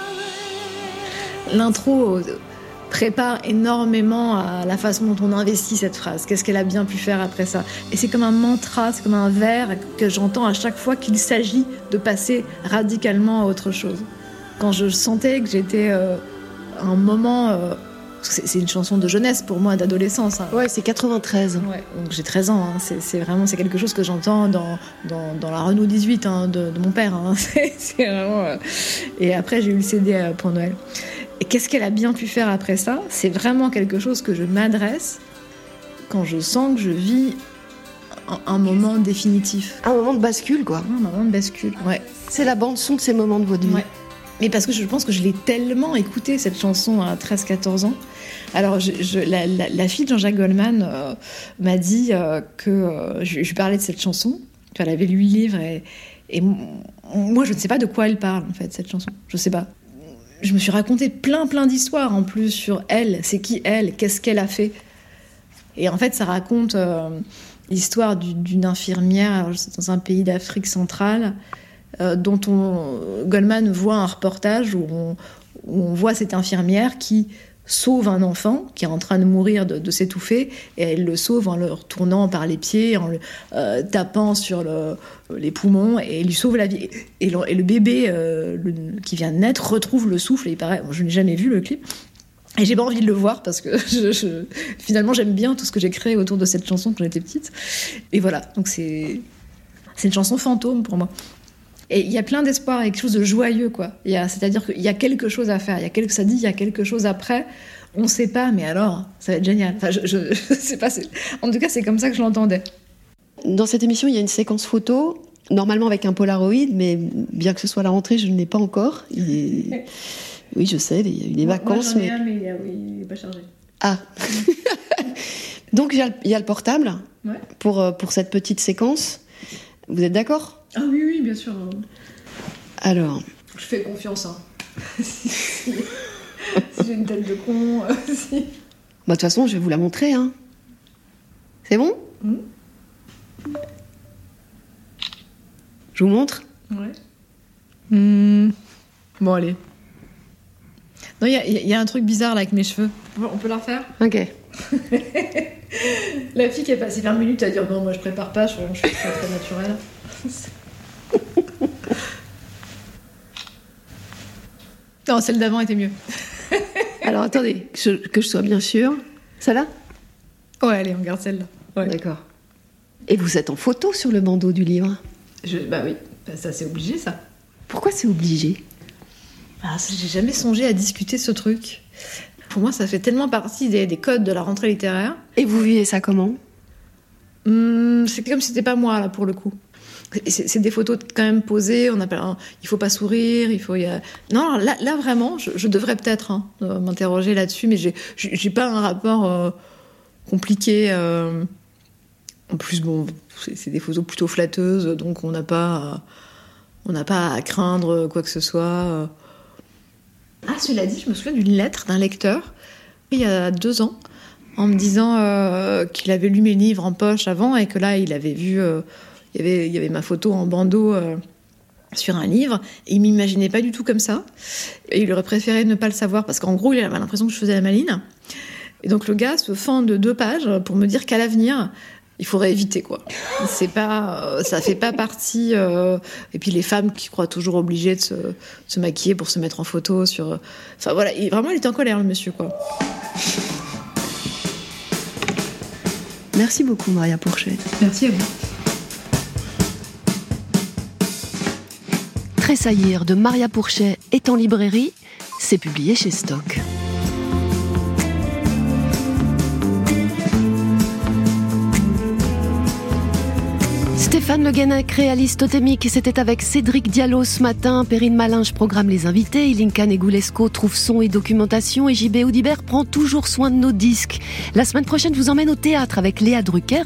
L'intro prépare énormément à la façon dont on investit cette phrase. Qu'est-ce qu'elle a bien pu faire après ça? Et c'est comme un mantra, c'est comme un vers que j'entends à chaque fois qu'il s'agit de passer radicalement à autre chose. Quand je sentais que j'étais euh, à un moment... Euh, c'est, c'est une chanson de jeunesse pour moi, d'adolescence. Hein. Ouais, c'est quatre-vingt-treize. Ouais, donc j'ai treize ans. Hein. C'est, c'est vraiment c'est quelque chose que j'entends dans, dans, dans la Renault dix-huit hein, de, de mon père. Hein. C'est, c'est vraiment... Euh... Et après, j'ai eu le C D euh, pour Noël. Et qu'est-ce qu'elle a bien pu faire après ça? C'est vraiment quelque chose que je m'adresse quand je sens que je vis un, un moment définitif. Un moment de bascule, quoi. Un moment de bascule, ouais. C'est la bande-son de ces moments de votre vie. Ouais. Mais parce que je pense que je l'ai tellement écoutée, cette chanson, à treize quatorze ans. Alors, je, je, la, la, la fille de Jean-Jacques Goldman euh, m'a dit euh, que... Euh, je, je lui parlais de cette chanson. Elle avait lu le livre et, et moi, je ne sais pas de quoi elle parle, en fait, cette chanson. Je sais pas. Je me suis raconté plein, plein d'histoires, en plus, sur elle. C'est qui, elle? Qu'est-ce qu'elle a fait? Et en fait, ça raconte euh, l'histoire du, d'une infirmière dans un pays d'Afrique centrale euh, dont on, Goldman voit un reportage où on, où on voit cette infirmière qui sauve un enfant qui est en train de mourir, de, de s'étouffer, et elle le sauve en le retournant par les pieds, en le euh, tapant sur le, les poumons, et lui sauve la vie. Et le, et le bébé euh, le, qui vient de naître retrouve le souffle, et il paraît, je n'ai jamais vu le clip, et j'ai pas envie de le voir, parce que je, je, finalement j'aime bien tout ce que j'ai créé autour de cette chanson quand j'étais petite. Et voilà, donc c'est, c'est une chanson fantôme pour moi. Et il y a plein d'espoir, il y a quelque chose de joyeux, quoi. Il y a, c'est-à-dire qu'il y a quelque chose à faire. Il y a quelque, ça dit, il y a quelque chose après. On ne sait pas, mais alors, ça va être génial. Enfin, je, je, je sais pas. C'est... En tout cas, c'est comme ça que je l'entendais. Dans cette émission, il y a une séquence photo, normalement avec un Polaroid, mais bien que ce soit la rentrée, je ne l'ai pas encore. Il est... Oui, je sais, il y a eu les moi, vacances. Moi, j'en ai mais... un, mais il, a, oui, il n'est pas chargé. Ah Donc, il y, a le, il y a le portable ouais. pour, pour cette petite séquence. Vous êtes d'accord? Ah oui, oui, bien sûr. Alors. Je fais confiance. Hein. si, si, si j'ai une tête de con. Euh, si. Bah, de toute façon, je vais vous la montrer. Hein. C'est bon? mmh. Je vous montre? Ouais. Mmh. Bon, allez. Non, il y, y a un truc bizarre là avec mes cheveux. On peut la refaire? Ok. La fille qui est passée vingt minutes à dire non, moi je prépare pas, je, je suis très très naturelle. Non, celle d'avant était mieux. Alors attendez, que je, que je sois bien sûre. Celle-là? Ouais, allez, on garde celle-là. Ouais. D'accord. Et vous êtes en photo sur le bandeau du livre? je, Bah oui, bah, ça c'est obligé ça. Pourquoi c'est obligé? Ah, j'ai jamais songé à discuter ce truc. Pour moi, ça fait tellement partie des, des codes de la rentrée littéraire. Et vous vivez ça comment? hum, C'est comme si c'était pas moi, là, pour le coup. C'est, c'est des photos quand même posées, on appelle, hein, il faut pas sourire, il faut... Y a... Non, là, là vraiment, je, je devrais peut-être hein, m'interroger là-dessus, mais j'ai, j'ai pas un rapport euh, compliqué. Euh... En plus, bon, c'est, c'est des photos plutôt flatteuses, donc on n'a pas, on n'a pas à craindre quoi que ce soit. Ah, cela dit, je me souviens d'une lettre d'un lecteur Il y a deux ans, en me disant euh, qu'il avait lu mes livres en poche avant et que là, il avait vu... Euh, il, y avait, il y avait ma photo en bandeau euh, sur un livre. Et il m'imaginait pas du tout comme ça. Et il aurait préféré ne pas le savoir parce qu'en gros, il avait l'impression que je faisais la maline. Et donc le gars se fend de deux pages pour me dire qu'à l'avenir... il faudrait éviter, quoi. C'est pas, ça fait pas partie. Euh... Et puis les femmes qui croient toujours obligées de se, de se maquiller pour se mettre en photo sur. Enfin voilà, il, vraiment, il était en colère, le monsieur, quoi. Merci beaucoup, Maria Pourchet. Merci à vous. Tressaillir de Maria Pourchet est en librairie. C'est publié chez Stock. Stéphane Le Guenec réalise Totémique et c'était avec Cédric Diallo ce matin. Perrine Malinge programme les invités. Ilinka Negulesco trouve son et documentation. Et J B Audibert prend toujours soin de nos disques. La semaine prochaine, je vous emmène au théâtre avec Léa Drucker